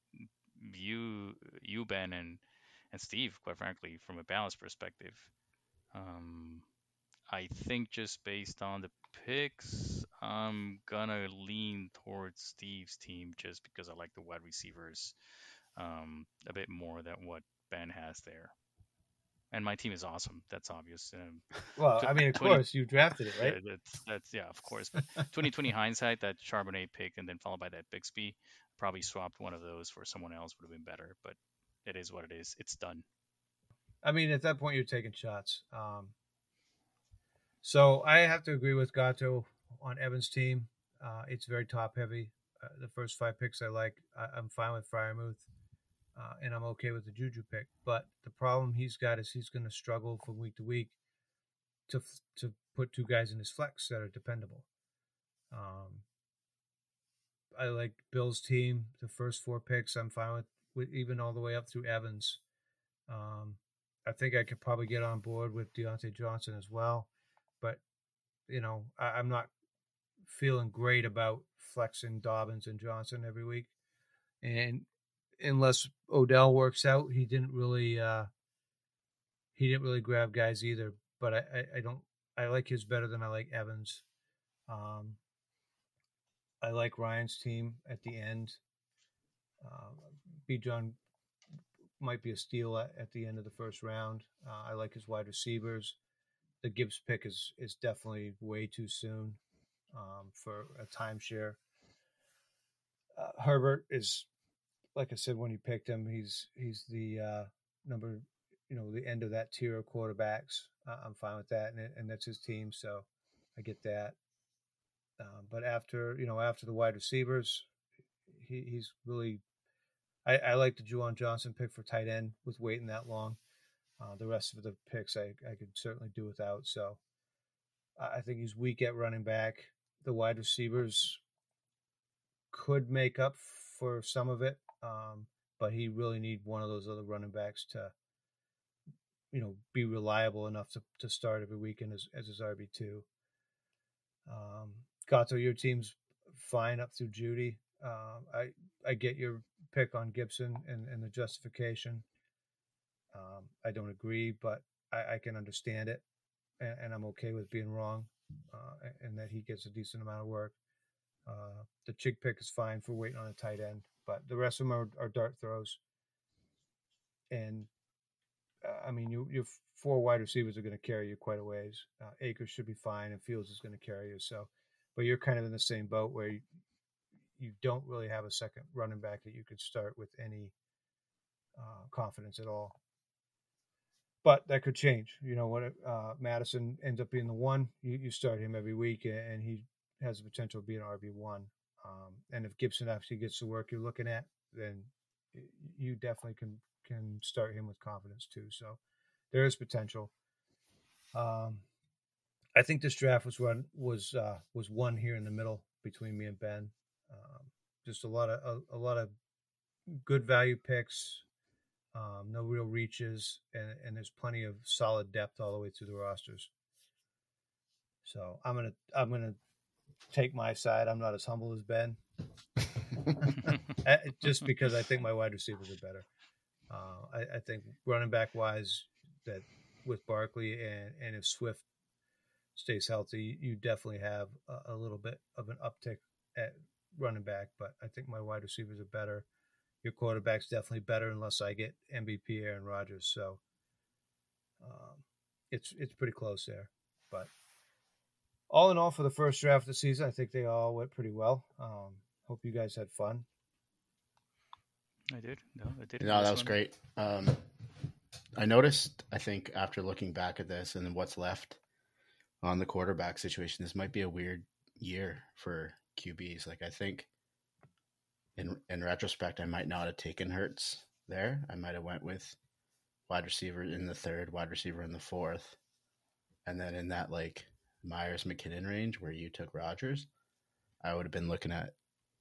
you, you Ben, and and Steve. Quite frankly, from a balance perspective, um, I think just based on the picks, I'm gonna lean towards Steve's team just because I like the wide receivers um, a bit more than what Ben has there. And my team is awesome. That's obvious. Um, Well, tw- I mean, of twenty, course, you drafted it, yeah, right? that's that's yeah, of course. But twenty twenty hindsight, that Charbonnet pick and then followed by that Bixby, probably swapped one of those for someone else would have been better. But it is what it is. It's done. I mean, at that point, you're taking shots. Um, so I have to agree with Gatto on Evans' team. Uh, it's very top heavy. Uh, the first five picks I like. I, I'm fine with Freiermuth, uh, and I'm okay with the Juju pick. But the problem he's got is he's going to struggle from week to week to to put two guys in his flex that are dependable. Um, I like Bill's team. The first four picks, I'm fine with, with even all the way up through Evans. Um, I think I could probably get on board with Deontay Johnson as well, but you know, I, I'm not feeling great about flexing Dobbins and Johnson every week. And unless Odell works out, he didn't really uh, he didn't really grab guys either. But I, I, I don't I like his better than I like Evans. Um, I like Ryan's team at the end. Uh, Bijan might be a steal at, at the end of the first round. Uh, I like his wide receivers. The Gibbs pick is is definitely way too soon um, for a timeshare. Uh, Herbert is, like I said, when you picked him, he's he's the uh, number, you know, the end of that tier of quarterbacks. Uh, I'm fine with that, and and that's his team, so I get that. Uh, but after you know, after the wide receivers, he, he's really. I, I like the Juwan Johnson pick for tight end with waiting that long. Uh, the rest of the picks I, I could certainly do without. So I think he's weak at running back. the wide receivers could make up for some of it, um, but he really need one of those other running backs to, you know, be reliable enough to, to start every weekend as, as his R B two. Um, Gato, your team's fine up through Judy. Uh, I I get your pick on Gibson and, and the justification. Um, I don't agree, but I, I can understand it, and, and I'm okay with being wrong, uh, and that he gets a decent amount of work. Uh, the chick pick is fine for waiting on a tight end, but the rest of them are, are dart throws. And uh, I mean, you, your four wide receivers are going to carry you quite a ways. Uh, Akers should be fine, and Fields is going to carry you. So, but you're kind of in the same boat where you, you don't really have a second running back that you could start with any uh, confidence at all. But that could change. You know, what uh, Madison ends up being the one, you, you start him every week, and he has the potential to be an R B one. Um, and if Gibson actually gets the work you're looking at, then you definitely can can start him with confidence too. So there is potential. Um, I think this draft was run was uh, was won here in the middle between me and Ben. Um, just a lot of a, a lot of good value picks. Um, no real reaches, and, and there's plenty of solid depth all the way through the rosters. So I'm gonna I'm gonna take my side. I'm not as humble as Ben, just because I think my wide receivers are better. Uh, I, I think running back wise, that with Barkley and, and if Swift stays healthy, you definitely have a, a little bit of an uptick at running back. But I think my wide receivers are better. Your quarterback's definitely better unless I get M V P Aaron Rodgers. So um, it's it's pretty close there. But all in all, for the first draft of the season, I think they all went pretty well. Um, hope you guys had fun. I did. No, I did. No, that was one. great. Um, I noticed, I think, after looking back at this and what's left on the quarterback situation, this might be a weird year for Q Bs. Like, I think in in retrospect, I might not have taken Hurts there. I might have went with wide receiver in the third, wide receiver in the fourth. And then in that, like, Myers McKinnon range where you took Rodgers, I would have been looking at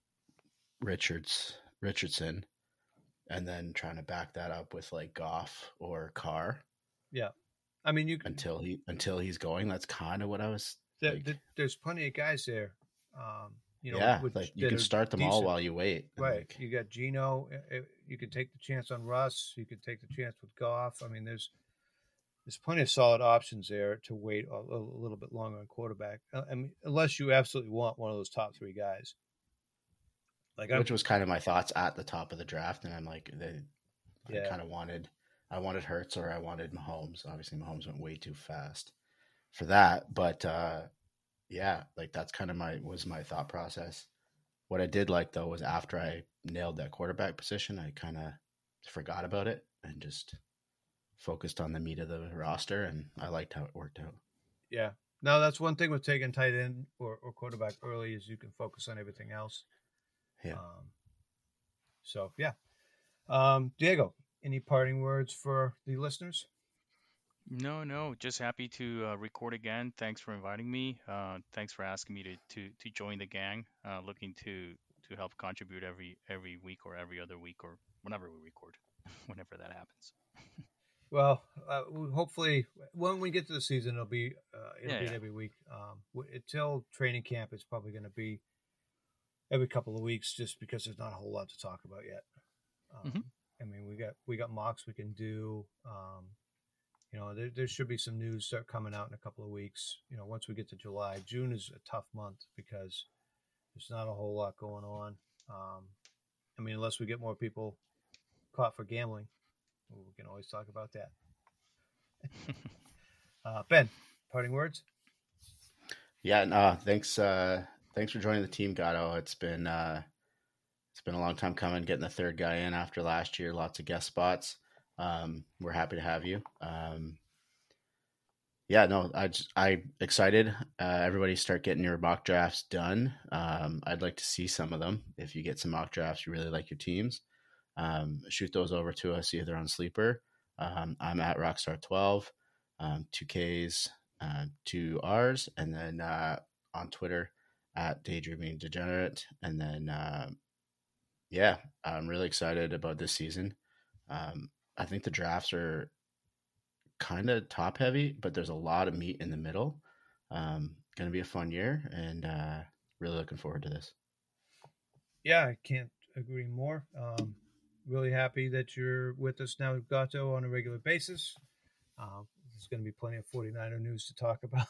Richards Richardson and then trying to back that up with like Goff or Carr. Yeah. I mean, you until he until he's going. That's kind of what I was there, like, there, there's plenty of guys there. Um, you know, yeah, which, like you can start them decent. all while you wait. Right. Like, you got Geno. You could take the chance on Russ. You could take the chance with Goff. I mean, there's There's plenty of solid options there to wait a, a little bit longer on quarterback. I mean, unless you absolutely want one of those top three guys. Like, which I'm, was kind of my thoughts at the top of the draft, and I'm like, they, yeah. I kind of wanted, I wanted Hurts or I wanted Mahomes. Obviously, Mahomes went way too fast for that, but uh, yeah, like that's kind of my was my thought process. What I did like though was after I nailed that quarterback position, I kind of forgot about it and just focused on the meat of the roster, and I liked how it worked out. Yeah. Now that's one thing with taking tight end or, or quarterback early is you can focus on everything else. Yeah. Um, so yeah. Um, Diego, any parting words for the listeners? No, no. Just happy to uh, record again. Thanks for inviting me. Uh, thanks for asking me to, to, to join the gang. Uh, looking to, to help contribute every every week or every other week or whenever we record, whenever that happens. Well, uh, hopefully when we get to the season, it'll be uh, it'll yeah, be yeah. every week. Um, w- until training camp, it's probably going to be every couple of weeks, just because there's not a whole lot to talk about yet. Um, mm-hmm. I mean, we got we got mocks we can do. Um, you know, there there should be some news start coming out in a couple of weeks. You know, once we get to July, June is a tough month because there's not a whole lot going on. Um, I mean, unless we get more people caught for gambling. We can always talk about that. uh, Ben, parting words? Yeah, no, thanks. Uh, thanks for joining the team, Gato. It's been uh, it's been a long time coming, getting the third guy in after last year. Lots of guest spots. Um, we're happy to have you. Um, yeah, no, I just, I'm excited. Uh, everybody start getting your mock drafts done. Um, I'd like to see some of them. If you get some mock drafts, you really like your teams. Um, shoot those over to us either on Sleeper. Um, I'm at Rockstar twelve, um, two Ks, uh, two Rs, and then uh, on Twitter at Daydreaming Degenerate. And then, uh, yeah, I'm really excited about this season. Um, I think the drafts are kind of top heavy, but there's a lot of meat in the middle. Um, going to be a fun year, and uh, really looking forward to this. Yeah, I can't agree more. Um, really happy that you're with us now, Gato, on a regular basis. Uh, there's going to be plenty of forty-niner news to talk about.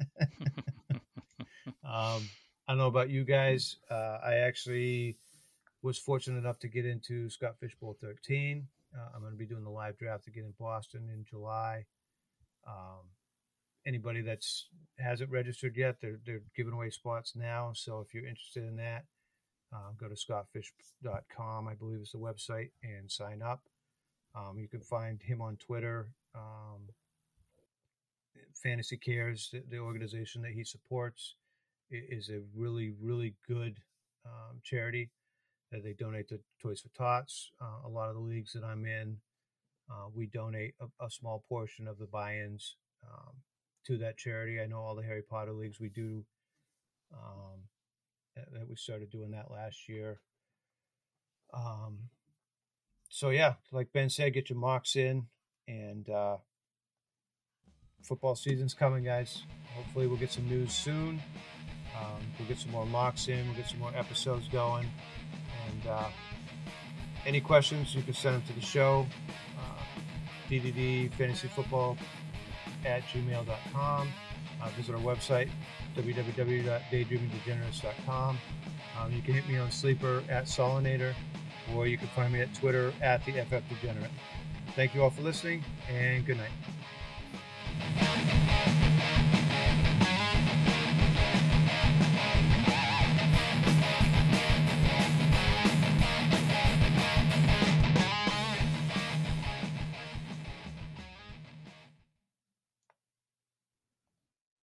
um, I don't know about you guys. Uh, I actually was fortunate enough to get into Scott Fishbowl thirteen. Uh, I'm going to be doing the live draft again in Boston in July. Um, anybody that's hasn't registered yet, they're they're giving away spots now. So if you're interested in that, uh, go to scott fish dot com, I believe is the website, and sign up. Um, you can find him on Twitter. Um, Fantasy Cares, the, the organization that he supports, is a really, really good um, charity. Uh, they donate to Toys for Tots. Uh, a lot of the leagues that I'm in, uh, we donate a, a small portion of the buy-ins um, to that charity. I know all the Harry Potter leagues we do, um, that, that we started doing that last year. Um, so, yeah, like Ben said, get your mocks in, and uh, football season's coming, guys. Hopefully we'll get some news soon. Um, we'll get some more mocks in. We'll get some more episodes going. And uh, any questions, you can send them to the show, uh, D D D Fantasy Football at gmail dot com. Uh, visit our website, w w w dot daydreaming degenerates dot com. Um, you can hit me on Sleeper at Solinator, or you can find me at Twitter at the F F Degenerate. Thank you all for listening, and good night.